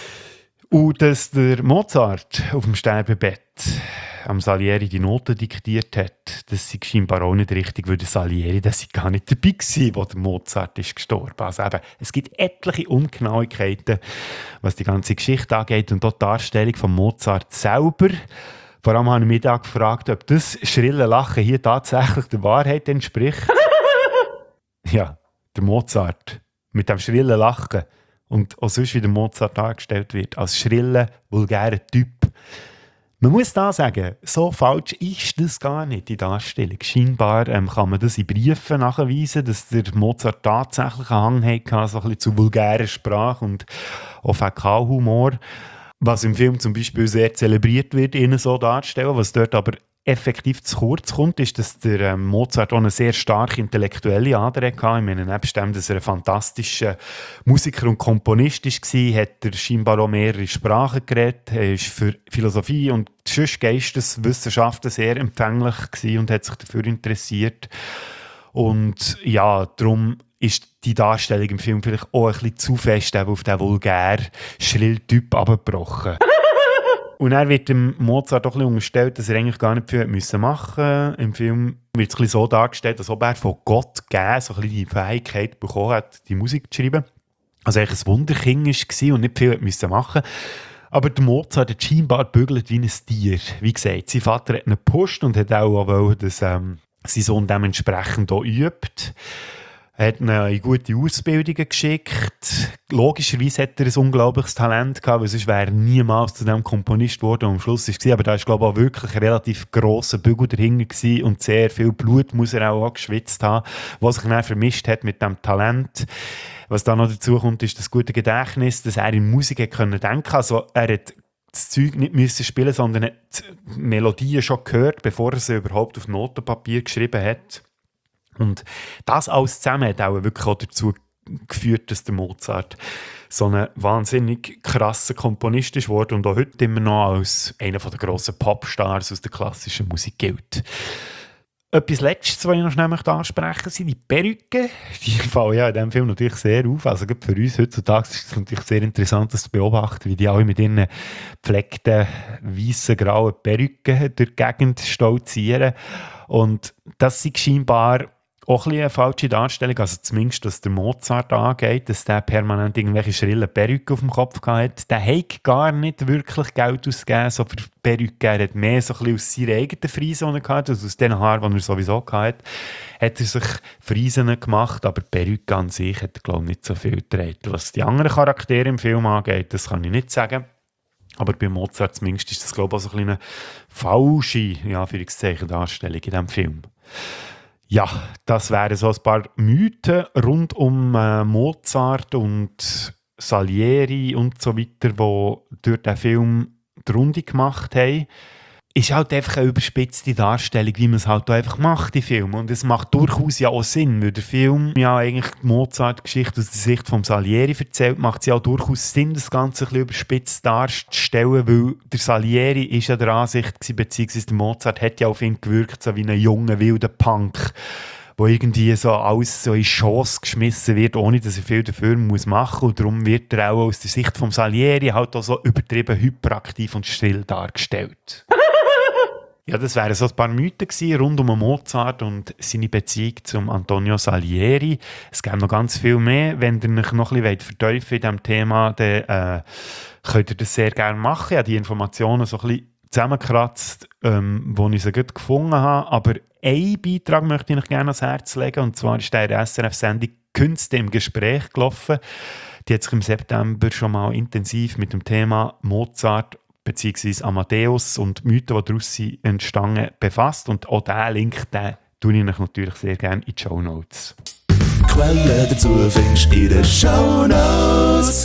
Und dass der Mozart auf dem Sterbebett am Salieri die Noten diktiert hat, das ist scheinbar auch nicht richtig, weil der Salieri das gar nicht dabei war, wo der Mozart ist gestorben. Also eben, es gibt etliche Ungenauigkeiten, was die ganze Geschichte angeht und auch die Darstellung von Mozart selber. Vor allem habe ich mich da gefragt, ob das schrille Lachen hier tatsächlich der Wahrheit entspricht. Ja, der Mozart mit dem schrillen Lachen und auch sonst, wie der Mozart dargestellt wird, als schrillen, vulgären Typ. Man muss da sagen, so falsch ist das gar nicht, die Darstellung. Scheinbar ähm, kann man das in Briefen nachweisen, dass der Mozart tatsächlich einen Hang hatte, so ein bisschen zu vulgärer Sprache und auch Fäkalhumor, was im Film zum Beispiel sehr zelebriert wird, ihn so darzustellen, was dort aber effektiv zu kurz kommt, ist, dass der ähm, Mozart auch eine sehr starke intellektuelle Ader hatte. Ich meine, nebst dem, dass er ein fantastischer Musiker und Komponist war, hat er scheinbar auch mehrere Sprachen geredet. Er war für Philosophie und sonst Geisteswissenschaften sehr empfänglich gewesen und hat sich dafür interessiert. Und ja, darum ist die Darstellung im Film vielleicht auch ein bisschen zu fest auf den vulgär schrillen Typ abgebrochen. Und dann wird dem Mozart auch ein bisschen unterstellt, dass er eigentlich gar nicht viel machen musste. Im Film wird es ein bisschen so dargestellt, als ob er von Gott gegeben so ein bisschen die Fähigkeit bekommen hat, die Musik zu schreiben. Also eigentlich ein Wunderkind war und nicht viel machen musste. Aber der Mozart hat scheinbar gebügelt wie ein Tier. Wie gesagt, sein Vater hat ihn gepusht und hat auch gewollt, dass ähm, sein Sohn dementsprechend auch übt. Er hat ihn in gute Ausbildungen geschickt. Logischerweise hat er ein unglaubliches Talent gehabt, weil sonst wäre er niemals zu dem Komponist geworden, der am Schluss war. Aber da war, glaube ich, auch wirklich ein relativ grosser Bügel dahinter gewesen und sehr viel Blut muss er auch, auch geschwitzt haben, was sich dann vermischt hat mit dem Talent. Was dann noch dazu kommt, ist das gute Gedächtnis, dass er in Musik hat können denken. Also er hat das Zeug nicht müssen spielen, sondern hat die Melodien schon gehört, bevor er sie überhaupt auf Notenpapier geschrieben hat. Und das alles zusammen hat auch wirklich auch dazu geführt, dass der Mozart so ein wahnsinnig krasser Komponist ist worden und auch heute immer noch als einer der grossen Popstars aus der klassischen Musik gilt. Etwas Letztes, was ich noch schnell ansprechen möchte, sind die Perücken. Die fallen ja in diesem Film natürlich sehr auf. Also gerade für uns heutzutage ist es natürlich sehr interessant, das zu beobachten, wie die alle mit ihren gepflegten, weißen, grauen Perücken durch die Gegend stolzieren. Und das sind scheinbar auch ein bisschen eine falsche Darstellung, also zumindest, was der Mozart angeht, dass der permanent irgendwelche schrillen Perücken auf dem Kopf hatte. Der hat gar nicht wirklich Geld ausgegeben, so für Perücken. Er hat mehr so ein bisschen aus seiner eigenen Frise, die er hatte, also aus den Haaren, die er sowieso hatte, hat er sich Friesen gemacht, aber Perücke an sich hat er, glaube ich, nicht so viel getragen. Was die anderen Charaktere im Film angeht, das kann ich nicht sagen. Aber bei Mozart zumindest ist das, glaube ich, auch so ein eine falsche, ja, Anführungszeichen, Darstellung in diesem Film. Ja, das wären so ein paar Mythen rund um äh, Mozart und Salieri und so weiter, die durch den Film die Runde gemacht haben. Ist halt einfach eine überspitzte Darstellung, wie man es halt einfach macht, die Filme. Und es macht durchaus ja auch Sinn, weil der Film ja eigentlich die Mozart-Geschichte aus der Sicht von Salieri erzählt, macht es ja auch durchaus Sinn, das Ganze ein bisschen überspitzt darzustellen, weil der Salieri ist ja der Ansicht gewesen, beziehungsweise der Mozart hat ja auf ihn gewirkt, so wie ein junger, wilder Punk, wo irgendwie so alles so in Chance geschmissen wird, ohne dass er viel dafür muss machen. Und darum wird er auch aus der Sicht von Salieri halt auch so übertrieben hyperaktiv und still dargestellt. Ja, das wären so ein paar Mythen gewesen, rund um Mozart und seine Beziehung zum Antonio Salieri. Es gibt noch ganz viel mehr. Wenn ihr euch noch ein bisschen vertiefen in diesem Thema, dann äh, könnt ihr das sehr gerne machen. Ich habe die Informationen so ein bisschen zusammengekratzt, ähm, wo ich sie gut gefunden habe. Aber einen Beitrag möchte ich euch gerne ans Herz legen. Und zwar ist der S R F-Sendung «Künste im Gespräch» gelaufen. Die hat sich im September schon mal intensiv mit dem Thema Mozart beziehungsweise Amadeus und Mythen, die daraus sind, entstanden, befasst. Und auch diesen Link, den tue ich euch natürlich sehr gerne in die Shownotes. Quellen dazu findest du in den Shownotes.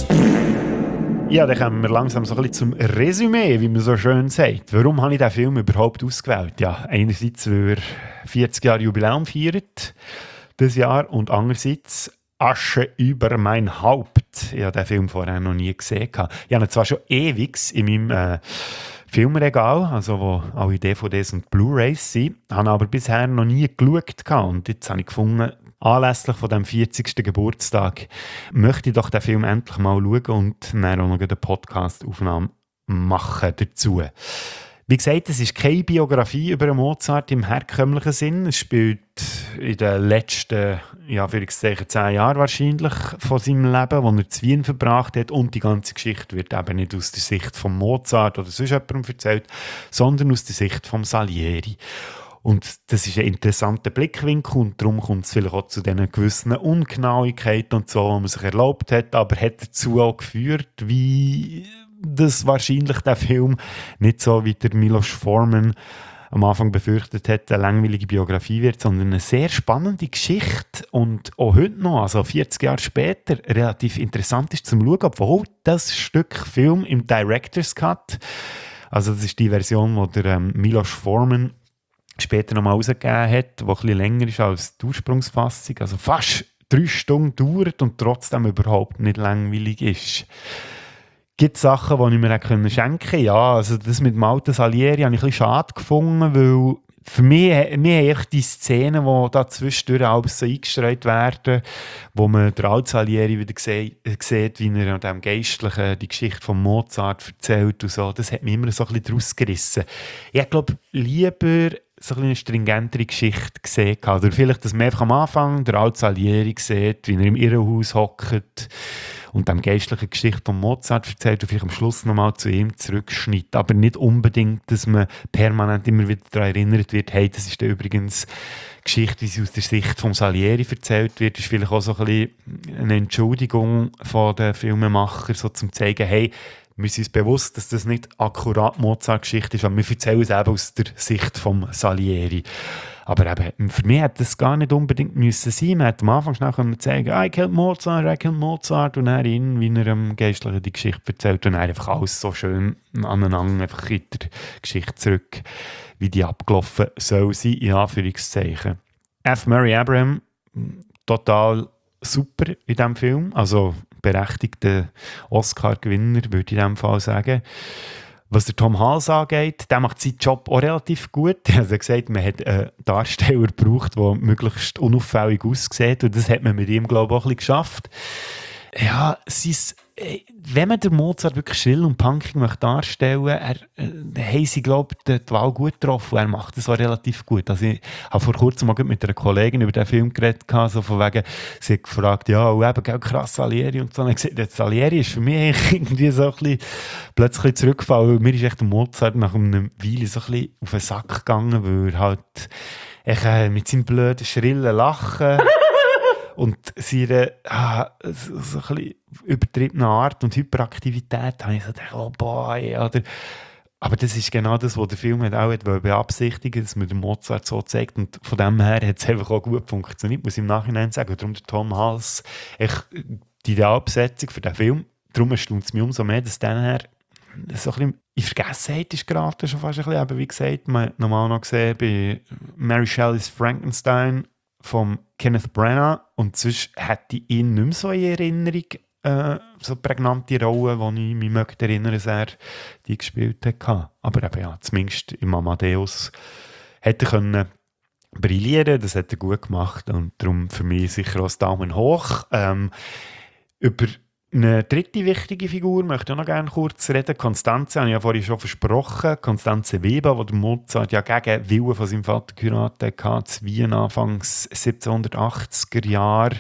Ja, dann kommen wir langsam so ein bisschen zum Resümee, wie man so schön sagt. Warum habe ich diesen Film überhaupt ausgewählt? Ja, einerseits, weil er vierzig Jahre Jubiläum feiert, dieses Jahr, und andererseits Asche über mein Haupt. Ich habe den Film vorher noch nie gesehen. Ich habe ihn zwar schon ewig in meinem äh, Filmregal, also wo alle D V Ds und Blu-rays sind, habe aber bisher noch nie geschaut. Und jetzt habe ich gefunden, anlässlich von dem vierzigsten Geburtstag möchte ich doch den Film endlich mal schauen und dann auch noch eine Podcast-Aufnahme machen dazu. Wie gesagt, es ist keine Biografie über Mozart im herkömmlichen Sinn. Es spielt in den letzten, ja, für zehn Jahren wahrscheinlich von seinem Leben, wo er zu Wien verbracht hat. Und die ganze Geschichte wird eben nicht aus der Sicht von Mozart oder sonst jemandem erzählt, sondern aus der Sicht von Salieri. Und das ist ein interessanter Blickwinkel und darum kommt es vielleicht auch zu diesen gewissen Ungenauigkeiten und so, die man sich erlaubt hat, aber hat dazu auch geführt, wie das wahrscheinlich der Film nicht so wie der Milos Forman am Anfang befürchtet hat, eine langweilige Biografie wird, sondern eine sehr spannende Geschichte und auch heute noch, also vierzig Jahre später, relativ interessant ist zum Schauen, obwohl das Stück Film im Director's Cut, also das ist die Version, die der ähm, Milos Forman später noch mal rausgegeben hat, die ein bisschen länger ist als die Ursprungsfassung, also fast drei Stunden dauert und trotzdem überhaupt nicht langweilig ist. Gibt es Sachen, die ich mir auch schenken konnte? Ja, also das mit dem alten Salieri habe ich ein bisschen schade gefunden, weil für mich, mir haben die Szenen, die da zwischendurch alles so eingestreut werden, wo man den alten Salieri wieder sieht, wie er an dem Geistlichen die Geschichte von Mozart erzählt und so, das hat mich immer so ein bisschen daraus gerissen. Ich glaube, lieber so eine stringentere Geschichte gesehen. Oder vielleicht, dass man einfach am Anfang der alte Salieri sieht, wie er im Irrenhaus hockt und dem geistlichen Geschichte von Mozart erzählt und vielleicht am Schluss nochmal zu ihm zurückschneidet. Aber nicht unbedingt, dass man permanent immer wieder daran erinnert wird, hey, das ist übrigens Geschichte, wie sie aus der Sicht von Salieri erzählt wird, ist vielleicht auch so ein bisschen eine Entschuldigung von den Filmemachern, so zum zeigen, hey, wir sind uns bewusst, dass das nicht akkurat Mozart-Geschichte ist, aber wir erzählen es eben aus der Sicht von Salieri. Aber eben, für mich hätte das gar nicht unbedingt müssen sein. Man hätte am Anfang schnell können zeigen, ah, ich kenne Mozart, ich kenne Mozart, und dann ihn, wie er am Geistlichen die Geschichte erzählt, und dann einfach alles so schön aneinander, einfach in der Geschichte zurück, wie die abgelaufen soll sein, in Anführungszeichen. F. Murray Abraham, total super in diesem Film, also berechtigter Oscar-Gewinner, würde ich in diesem Fall sagen. Was der Tom Hals angeht, der macht seinen Job auch relativ gut. Er hat gesagt, man hat einen Darsteller gebraucht, der möglichst unauffällig aussieht, und das hat man mit ihm, glaube ich, auch ein bisschen geschafft. Ja, es ist, wenn man den Mozart wirklich schrill und punkig möchte darstellen, er, äh, haben sie, glaube ich, die Wahl gut getroffen. Er macht das auch relativ gut. Also ich habe vor kurzem mal mit einer Kollegin über den Film geredet, so von wegen, sie hat gefragt, ja, und eben, gell, krass, Salieri und so. Und ich habe gesagt, Salieri ist für mich irgendwie so ein bisschen plötzlich zurückgefallen, weil mir ist echt der Mozart nach einer Weile so ein bisschen auf den Sack gegangen, weil er halt ich, äh, mit seinem blöden, schrillen Lachen und seine ah, so, so ein bisschen übertriebene Art und Hyperaktivität, habe ich so gedacht, oh boy, oder... Aber das ist genau das, was der Film hat auch hat beabsichtigen, dass man den Mozart so zeigt. Und von dem her hat es einfach auch gut funktioniert, muss ich im Nachhinein sagen. Und darum der Tom Hals, echt die Idealbesetzung für den Film. Darum erstaunt es mich umso mehr, dass dann her so ein bisschen in Vergessenheit ist geraten, schon fast ein bisschen. Aber wie gesagt, man hat nochmal noch gesehen bei Mary Shelley's Frankenstein von Kenneth Branagh. Und sonst hätte ich ihn nicht mehr so in Erinnerung. Äh, so prägnante Rollen, die ich mich möchte erinnern, dass er die gespielt hat. Aber eben, ja, zumindest im Amadeus hätte er können brillieren, das hat er gut gemacht und darum für mich sicher auch ein Daumen hoch. Ähm, über eine dritte wichtige Figur möchte ich auch noch gerne kurz reden. Constanze, habe ich ja vorhin schon versprochen. Constanze Weber, die der Mozart ja gegen Willen von seinem Vater geheiratet hat, zu Wien Anfangs siebzehnhundertachtziger Jahre.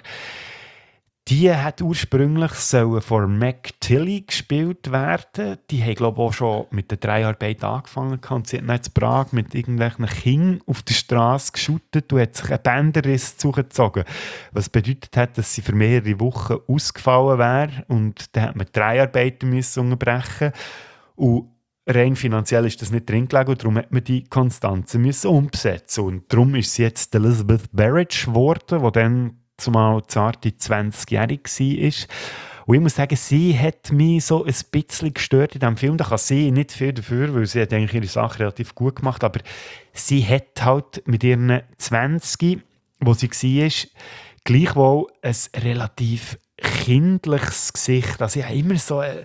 Die hat ursprünglich sollen von Mac Tilley gespielt werden. Die haben, glaube ich, auch schon mit der Dreharbeiten angefangen. Und sie hat dann in Prag mit irgendwelchen Kindern auf der Straße geschootet und hat sich einen Bänderriss zugezogen. Was bedeutet hat, dass sie für mehrere Wochen ausgefallen wäre. Und dann hat man die Dreharbeiten müssen unterbrechen. Und rein finanziell ist das nicht drin gelegen und darum hat man die Konstanze müssen umsetzen. Und darum ist sie jetzt Elizabeth Barrett geworden, die dann zumal zarte zwanzigjährig war. Und ich muss sagen, sie hat mich so ein bisschen gestört in diesem Film. Da kann sie nicht viel dafür, weil sie hat eigentlich ihre Sache relativ gut gemacht. Aber sie hat halt mit ihren zwanzig, wo sie war, gleichwohl ein relativ kindliches Gesicht. Also ich habe immer so eine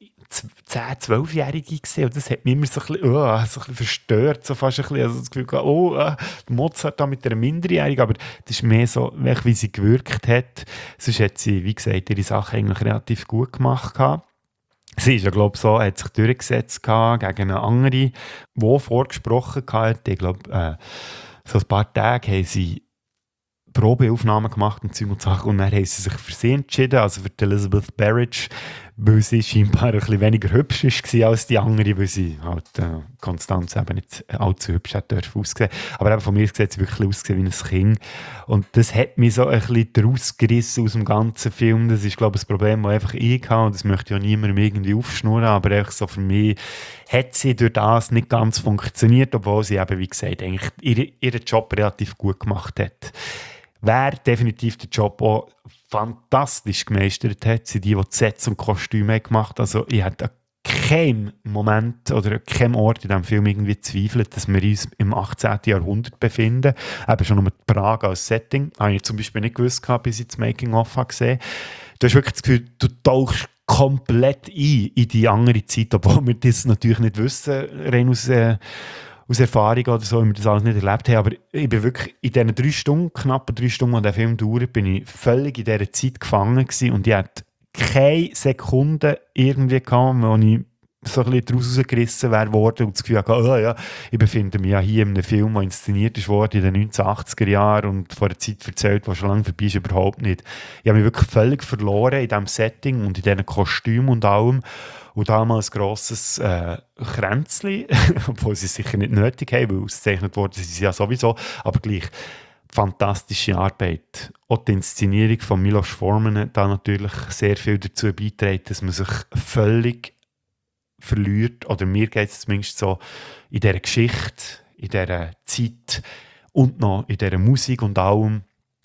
zehn-, zwölfjährige gesehen und das hat mich immer so ein bisschen, oh, so ein bisschen verstört, so fast ein bisschen, also das Gefühl gehabt, oh, äh, Mozart da mit einer Minderjährigen, aber das ist mehr so, wie sie gewirkt hat. Sonst hat sie, wie gesagt, ihre Sache eigentlich relativ gut gemacht gehabt. Sie ist ja, glaube ich, so, hat sich durchgesetzt gehabt gegen eine andere, die vorgesprochen hat. Ich glaube, äh, so ein paar Tage haben sie Probeaufnahmen gemacht und Zeug und Sachen und dann haben sie sich für sie entschieden, also für die Elizabeth Barrett, weil sie scheinbar ein bisschen weniger hübsch war als die andere, weil sie halt äh, Konstanz eben nicht allzu hübsch hat dürfen aussehen. Aber eben von mir sieht sie wirklich ausgesehen wie ein Kind. Und das hat mich so ein bisschen rausgerissen aus dem ganzen Film. Das ist, glaube ich, das Problem, das einfach ich habe und das möchte ja niemandem irgendwie aufschnurren, aber einfach so für mich hat sie durch das nicht ganz funktioniert, obwohl sie eben, wie gesagt, eigentlich ihre, ihren Job relativ gut gemacht hat. Wer definitiv den Job auch fantastisch gemeistert hat, sind die, die die Sets und Kostüme gemacht haben. Also ich hätte an keinem Moment oder an keinem Ort in diesem Film irgendwie zweifelt, dass wir uns im achtzehnten Jahrhundert befinden. Eben schon nur Prag als Setting. Habe ich zum Beispiel nicht gewusst, bis ich das Making-of gesehen habe. Du hast wirklich das Gefühl, du tauchst komplett ein in die andere Zeit, obwohl wir das natürlich nicht wissen, rein aus... Äh, aus Erfahrung oder so, weil wir das alles nicht erlebt haben. Aber ich bin wirklich in diesen drei Stunden, knapp drei Stunden, die der Film dauert, bin ich völlig in dieser Zeit gefangen gewesen und ich hatte keine Sekunde irgendwie gehabt, wo ich so ein bisschen daraus rausgerissen wäre worden und das Gefühl hatte, oh ja, ich befinde mich ja hier in einem Film, der inszeniert ist worden in den neunzehnhundertachtziger Jahren und vor einer Zeit erzählt, die schon lange vorbei ist, überhaupt nicht. Ich habe mich wirklich völlig verloren in diesem Setting und in diesen Kostümen und allem. Und damals ein grosses äh, Kränzchen, obwohl sie es sicher nicht nötig haben, weil ausgezeichnet worden sind sie ja sowieso, aber gleich fantastische Arbeit. Auch die Inszenierung von Milos Forman hat da natürlich sehr viel dazu beigetragen, dass man sich völlig verliert, oder mir geht es zumindest so, in dieser Geschichte, in dieser Zeit und noch in dieser Musik und allem.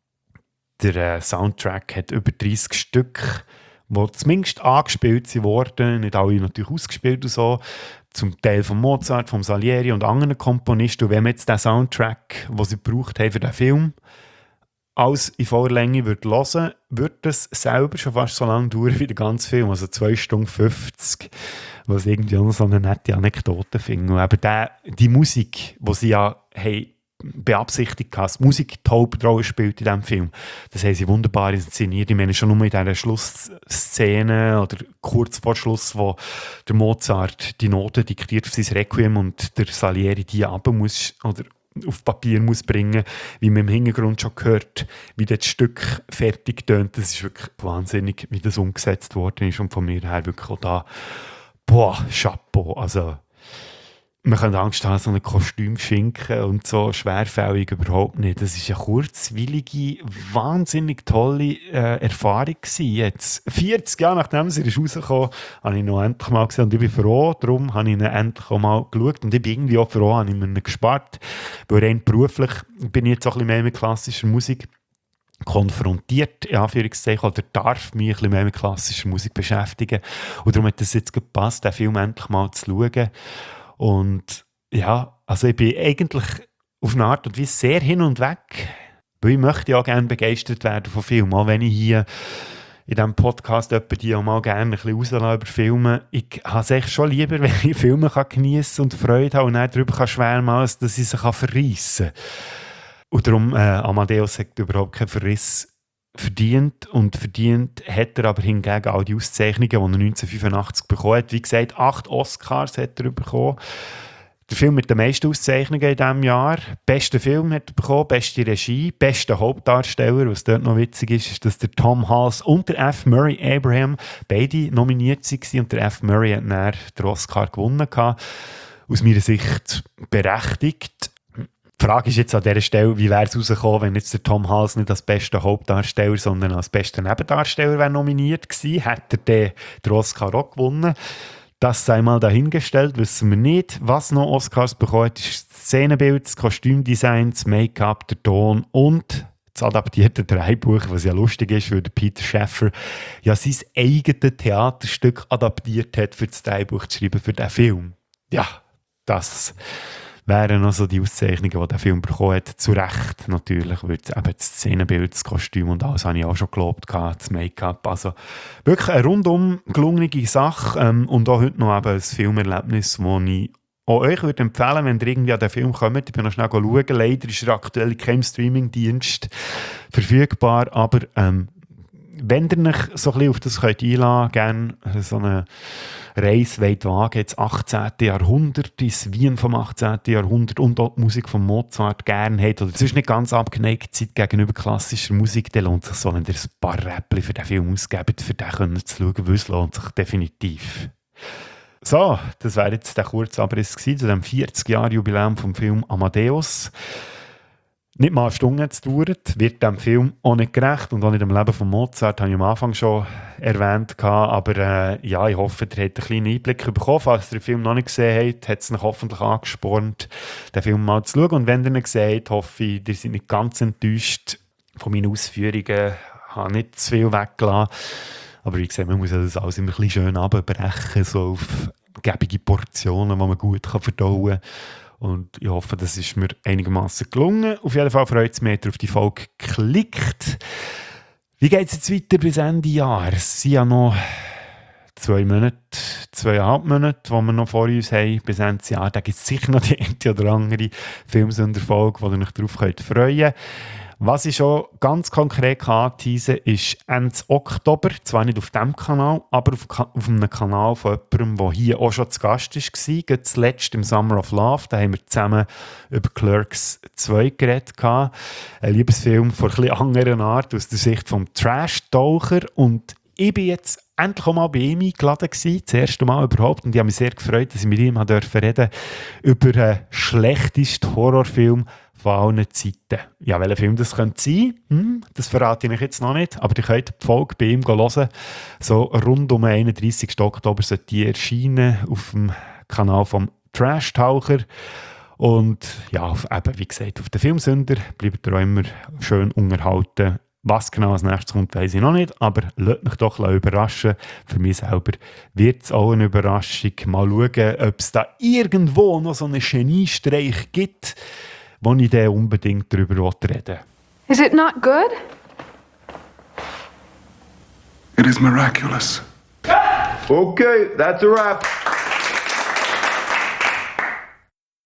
Der äh, Soundtrack hat über dreißig Stück, die zumindest angespielt wurden, nicht alle natürlich ausgespielt und so, zum Teil von Mozart, von Salieri und anderen Komponisten. Und wenn man jetzt den Soundtrack, den sie gebraucht haben für den Film, alles in Vorlänge würde hören, würde das selber schon fast so lange dauern wie der ganze Film, also zwei Stunden fünfzig, was irgendwie auch so eine nette Anekdote finde. Aber der, die Musik, die sie ja haben, beabsichtigt hat, die Musik die Hauptrolle spielt in diesem Film. Das haben sie wunderbar inszeniert. Ich meine schon nur in dieser Schlussszene oder kurz vor Schluss, wo der Mozart die Noten diktiert für sein Requiem und der Salieri die runter muss oder auf Papier muss bringen, wie man im Hintergrund schon gehört, wie das Stück fertig tönt. Das ist wirklich wahnsinnig, wie das umgesetzt worden ist und von mir her wirklich auch da, boah, Chapeau. Also man könnte Angst haben, so ein Kostüm schinken und so, schwerfällig überhaupt nicht. Das war eine kurzweilige, wahnsinnig tolle äh, Erfahrung gewesen. Jetzt, vierzig Jahre nachdem sie rausgekommen ist, habe ich noch endlich mal gesehen und ich bin froh, darum habe ich ihn endlich auch mal geschaut und ich bin irgendwie auch froh, habe ich mir ihn gespart, weil rein beruflich bin ich jetzt auch ein bisschen mehr mit klassischer Musik konfrontiert, in Anführungszeichen, oder darf mich ein bisschen mehr mit klassischer Musik beschäftigen und darum hat es jetzt gepasst, den Film endlich mal zu schauen. Und ja, also ich bin eigentlich auf eine Art und Weise sehr hin und weg, weil ich möchte ja gerne begeistert werden von Filmen, auch wenn ich hier in diesem Podcast die auch mal gerne ein bisschen rauslasse über Filme. Ich habe es echt schon lieber, wenn ich Filme geniessen und Freude habe und dann darüber schwärmen kann, als dass ich sie verreissen kann. Und darum, äh, Amadeus hat überhaupt keinen Verriss verdient und verdient hat er aber hingegen all die Auszeichnungen, die er neunzehnhundertfünfundachtzig bekommen hat. Wie gesagt, acht Oscars hat er bekommen. Der Film mit den meisten Auszeichnungen in diesem Jahr. Bester Film hat er bekommen, beste Regie, bester Hauptdarsteller. Was dort noch witzig ist, ist, dass der Tom Hanks und der F. Murray Abraham beide nominiert waren und der F. Murray hat dann den Oscar gewonnen. Aus meiner Sicht berechtigt. Die Frage ist jetzt an dieser Stelle, wie wäre es rausgekommen, wenn jetzt der Tom Hanks nicht als bester Hauptdarsteller, sondern als bester Nebendarsteller wäre nominiert gewesen? Hätte er den Oscar auch gewonnen? Das sei mal dahingestellt, wissen wir nicht. Was noch Oscars bekommen hat, ist das Szenenbild, das Kostümdesign, das Make-up, der Ton und das adaptierte Drehbuch, was ja lustig ist, weil der Peter Shaffer ja sein eigenes Theaterstück adaptiert hat, für das Drehbuch zu schreiben für diesen Film. Ja, das wären noch so die Auszeichnungen, die der Film bekommen hat. Zu Recht natürlich, weil eben das Szenenbild, das Kostüm und alles habe ich auch schon gelobt, das Make-up. Also wirklich eine rundum gelungene Sache ähm, und auch heute noch eben ein Filmerlebnis, das ich auch euch würde empfehlen, wenn ihr irgendwie an den Film kommt. Ich bin noch schnell schauen. Leider ist er aktuell in keinem Streaming-Dienst verfügbar, aber ähm, wenn ihr euch so ein bisschen auf das könnt einlassen könnt, gerne so eine Reise wollt wagen, ins achtzehnten. Jahrhundert, ins Wien vom achtzehnten. Jahrhundert und auch die Musik von Mozart gerne habt oder sonst nicht ganz abgeneigt seid gegenüber klassischer Musik, dann lohnt es sich so, wenn ihr ein paar Räppchen für den Film ausgebt, für den zu schauen, weil es lohnt sich definitiv. So, das wäre jetzt der kurze Abriss gewesen zu dem vierzig-Jahr-Jubiläum vom Film Amadeus. Nicht mal eine Stunde hat es gedauert, wird dem Film auch nicht gerecht und auch nicht dem Leben von Mozart, habe ich am Anfang schon erwähnt. Aber äh, ja, ich hoffe, ihr habt einen kleinen Einblick bekommen. Falls ihr den Film noch nicht gesehen habt, hat es euch hoffentlich angespornt, den Film mal zu schauen. Und wenn ihr ihn gesehen habt, hoffe ich, ihr seid nicht ganz enttäuscht von meinen Ausführungen. Ich habe nicht zu viel weggelassen. Aber wie gesagt, man muss das alles immer ein bisschen schön runterbrechen, so auf gebige Portionen, die man gut verdauen kann. Und ich hoffe, das ist mir einigermaßen gelungen. Auf jeden Fall freut es mich, dass ihr auf die Folge geklickt. Wie geht es jetzt weiter bis Ende Jahr? Es sind ja noch zwei Monate, zweieinhalb Monate, die wir noch vor uns haben bis Ende Jahr. Da gibt es sicher noch die eine oder andere Filmsünderfolge, wo ihr euch darauf freuen könnt. Was ich schon ganz konkret anteasen kann, ist Ende Oktober, zwar nicht auf diesem Kanal, aber auf, auf einem Kanal von jemandem, der hier auch schon zu Gast war, gerade zuletzt im Summer of Love. Da haben wir zusammen über Clerks zwei geredet. Ein Liebesfilm von einer etwas anderen Art, aus der Sicht des Trash-Taucher. Und ich bin jetzt endlich auch mal bei ihm eingeladen gewesen, das erste Mal überhaupt. Und ich habe mich sehr gefreut, dass ich mit ihm reden durfte über den schlechtesten Horrorfilm von allen Zeiten. Ja, welcher Film das könnte sein, hm, das verrate ich euch jetzt noch nicht, aber ihr könnt die Folge bei ihm hören. So rund um den einunddreißigsten Oktober sollte die erscheinen auf dem Kanal vom Trash-Taucher. Und ja, auf, eben, wie gesagt, auf den Filmsünder bleibt ihr auch immer schön unterhalten. Was genau als nächstes kommt, weiss ich noch nicht, aber lasst mich doch überraschen. Für mich selber wird es auch eine Überraschung. Mal schauen, ob es da irgendwo noch so einen Geniestreich gibt, wo ich dann unbedingt darüber reden will. Is it not good? It is miraculous. Okay, that's a wrap.